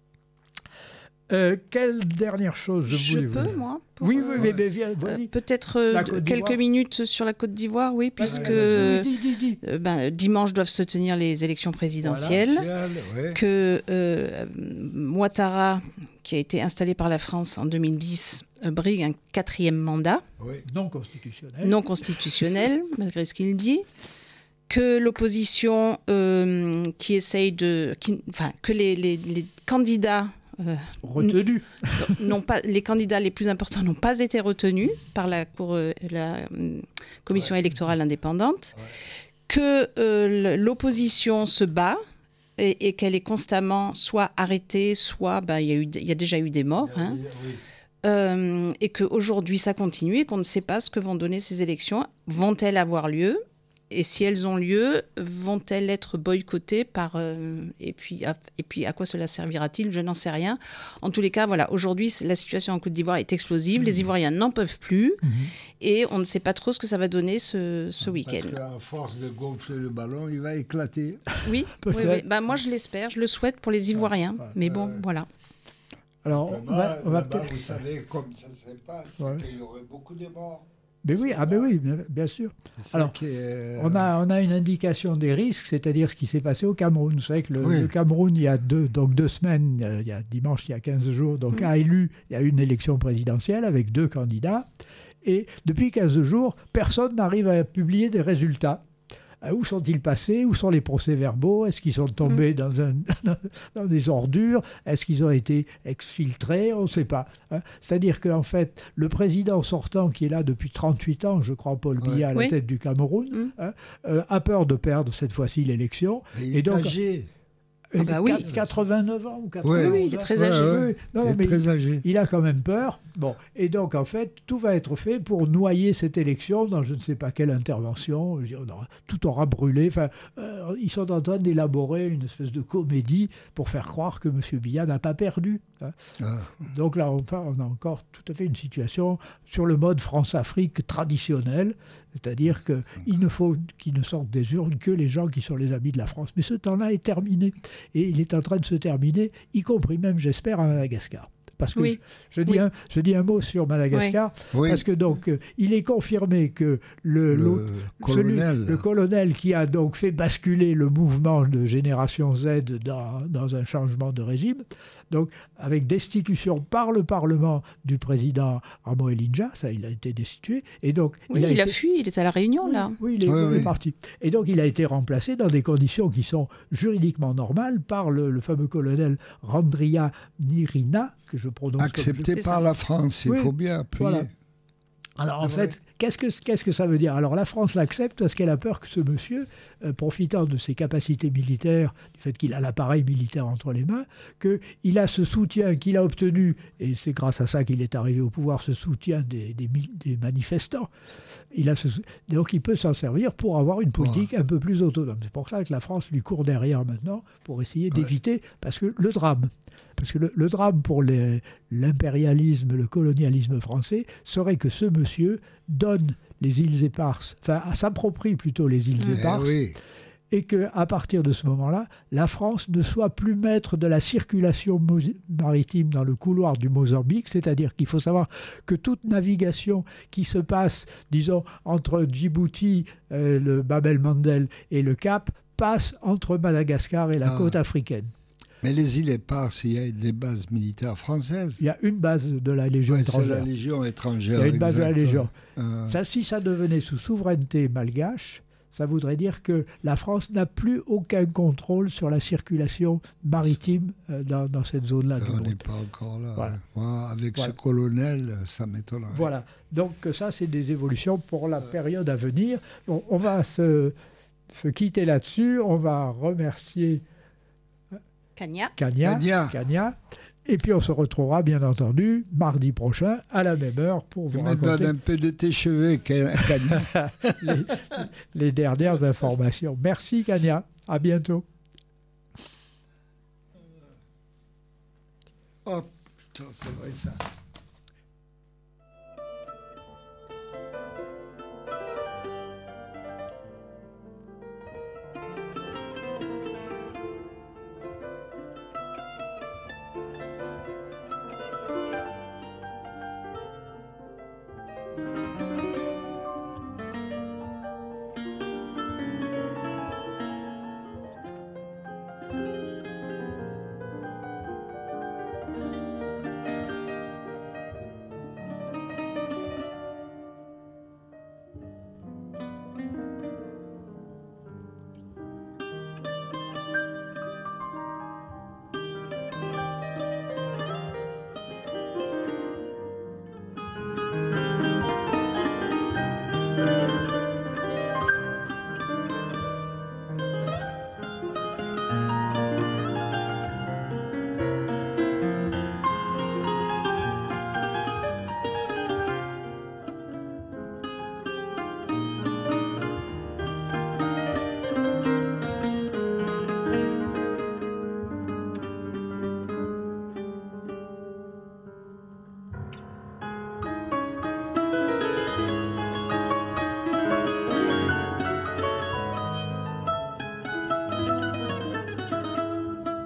A: Euh, quelle dernière chose je,
E: je
A: voulais
E: peux,
A: vous...
E: moi
A: Oui, oui, ouais. mais, mais viens,
E: euh, peut-être euh, quelques minutes sur la Côte d'Ivoire, oui, puisque
A: ouais, dis, dis, dis.
E: Euh, ben, dimanche doivent se tenir les élections présidentielles, voilà, ouais. que euh, Ouattara, qui a été installé par la France en deux mille dix, euh, brigue un quatrième mandat.
A: Oui. Non constitutionnel.
E: Non constitutionnel, malgré ce qu'il dit. Que l'opposition euh, qui essaye de... Qui, enfin, que les, les, les candidats...
A: Euh, retenus.
E: N- pas, les candidats les plus importants n'ont pas été retenus par la, pour, euh, la euh, commission ouais. électorale indépendante, ouais. que euh, l'opposition se bat et, et qu'elle est constamment soit arrêtée, soit bah, y a eu, y a déjà eu des morts, hein, oui. euh, et qu'aujourd'hui ça continue et qu'on ne sait pas ce que vont donner ces élections. Vont-elles avoir lieu ? Et si elles ont lieu, vont-elles être boycottées par... Euh, et, puis, à, et puis, à quoi cela servira-t-il ? Je n'en sais rien. En tous les cas, voilà, aujourd'hui, la situation en Côte d'Ivoire est explosive. Mmh. Les Ivoiriens n'en peuvent plus. Mmh. Et on ne sait pas trop ce que ça va donner ce, ce week-end.
B: Parce qu'à force de gonfler le ballon, il va éclater.
E: Oui, oui, oui. Ben, moi, je l'espère. Je le souhaite pour les Ivoiriens. Ah, mais bon, euh... voilà.
A: Alors, on va, on va peut-être...
B: Vous savez, comme ça se passe, ouais. qu'il y aurait beaucoup de morts.
A: Mais oui, ah ben oui, bien, bien sûr. Alors, euh... on, a, on a une indication des risques, c'est-à-dire ce qui s'est passé au Cameroun. Vous savez que le, oui. le Cameroun, il y a deux, donc deux semaines, il y a dimanche, il y a quinze jours, donc mmh. a élu, il y a eu une élection présidentielle avec deux candidats. Et depuis quinze jours, personne n'arrive à publier des résultats. Où sont-ils passés ? Où sont les procès-verbaux ? Est-ce qu'ils sont tombés mmh. dans, un, dans des ordures ? Est-ce qu'ils ont été exfiltrés ? On ne sait pas. Hein. C'est-à-dire qu'en fait, le président sortant, qui est là depuis trente-huit ans, je crois, Paul Biya, ouais. à la oui. tête du Cameroun, mmh. hein, euh, a peur de perdre cette fois-ci l'élection.
B: Mais il est Et donc, âgé.
E: Ah bah oui.
A: quatre-vingt-neuf ans ou quatre-vingt-neuf
E: oui, oui, il est très âgé.
A: Ouais, ouais. Non,
B: il est
A: mais
B: très
A: il,
B: âgé.
A: Il a quand même peur. Bon. Et donc, en fait, tout va être fait pour noyer cette élection dans je ne sais pas quelle intervention. On aura, tout aura brûlé. Enfin, euh, ils sont en train d'élaborer une espèce de comédie pour faire croire que M. Biya n'a pas perdu. Hein. Ah. Donc là, on, on a encore tout à fait une situation sur le mode France-Afrique traditionnel. C'est-à-dire qu'il ne faut qu'ils ne sortent des urnes que les gens qui sont les amis de la France. Mais ce temps-là est terminé. Et il est en train de se terminer, y compris même, j'espère, à Madagascar. Parce que
E: oui.
A: je, je, dis
E: oui.
A: un, je dis un mot sur Madagascar,
B: oui.
A: parce que donc euh, il est confirmé que le,
B: le, colonel.
A: Celui, le colonel qui a donc fait basculer le mouvement de Génération Z dans, dans un changement de régime, donc avec destitution par le Parlement du président Ramo Elinja, ça il a été destitué, et donc
E: oui,
A: il, a,
E: il
A: été,
E: a fui, il était à la Réunion
A: oui,
E: là.
A: Oui, il est,
B: oui,
A: il
B: oui.
A: est parti. Et donc il a été remplacé dans des conditions qui sont juridiquement normales par le, le fameux colonel Randria Nirina, que je prononce
B: accepté
A: comme je...
B: par la France, il oui, faut bien appuyer. Voilà.
A: Alors en fait, qu'est-ce que, qu'est-ce que ça veut dire ? Alors la France l'accepte parce qu'elle a peur que ce monsieur, euh, profitant de ses capacités militaires, du fait qu'il a l'appareil militaire entre les mains, qu'il a ce soutien qu'il a obtenu, et c'est grâce à ça qu'il est arrivé au pouvoir, ce soutien des, des, des manifestants. Il a ce, donc il peut s'en servir pour avoir une politique oh. un peu plus autonome. C'est pour ça que la France lui court derrière maintenant, pour essayer d'éviter, ouais. parce que le drame, parce que le, le drame pour les, l'impérialisme, le colonialisme français, serait que ce monsieur donne les îles Éparses, enfin s'approprie plutôt les îles mmh. Éparses,
B: eh oui.
A: et qu'à partir de ce moment-là, la France ne soit plus maître de la circulation maritime dans le couloir du Mozambique, c'est-à-dire qu'il faut savoir que toute navigation qui se passe, disons, entre Djibouti, euh, le Bab el-Mandeb et le Cap, passe entre Madagascar et la ah. côte africaine.
B: Mais les îles Éparses, il y a des bases militaires françaises.
A: Il y a une base de la Légion
B: ouais,
A: étrangère.
B: C'est la Légion étrangère.
A: Il y a une base
B: exact.
A: de la Légion.
B: Euh...
A: Ça, si ça devenait sous souveraineté malgache, ça voudrait dire que la France n'a plus aucun contrôle sur la circulation maritime dans, dans cette zone-là.
B: On n'est pas encore là.
A: Voilà.
B: Ouais, avec
A: voilà.
B: ce colonel, ça m'étonnerait.
A: Voilà. Donc ça, c'est des évolutions pour la période à venir. Bon, on va se, se quitter là-dessus. On va remercier
E: Kanya.
A: Kanya.
B: Kanya.
A: Kanya. Et puis on se retrouvera bien entendu mardi prochain à la même heure pour vous
B: Je
A: raconter...
B: me donne un peu de tes cheveux, Kanya.
A: les, les dernières informations. Merci Kanya, à bientôt.
B: Oh putain, c'est vrai ça.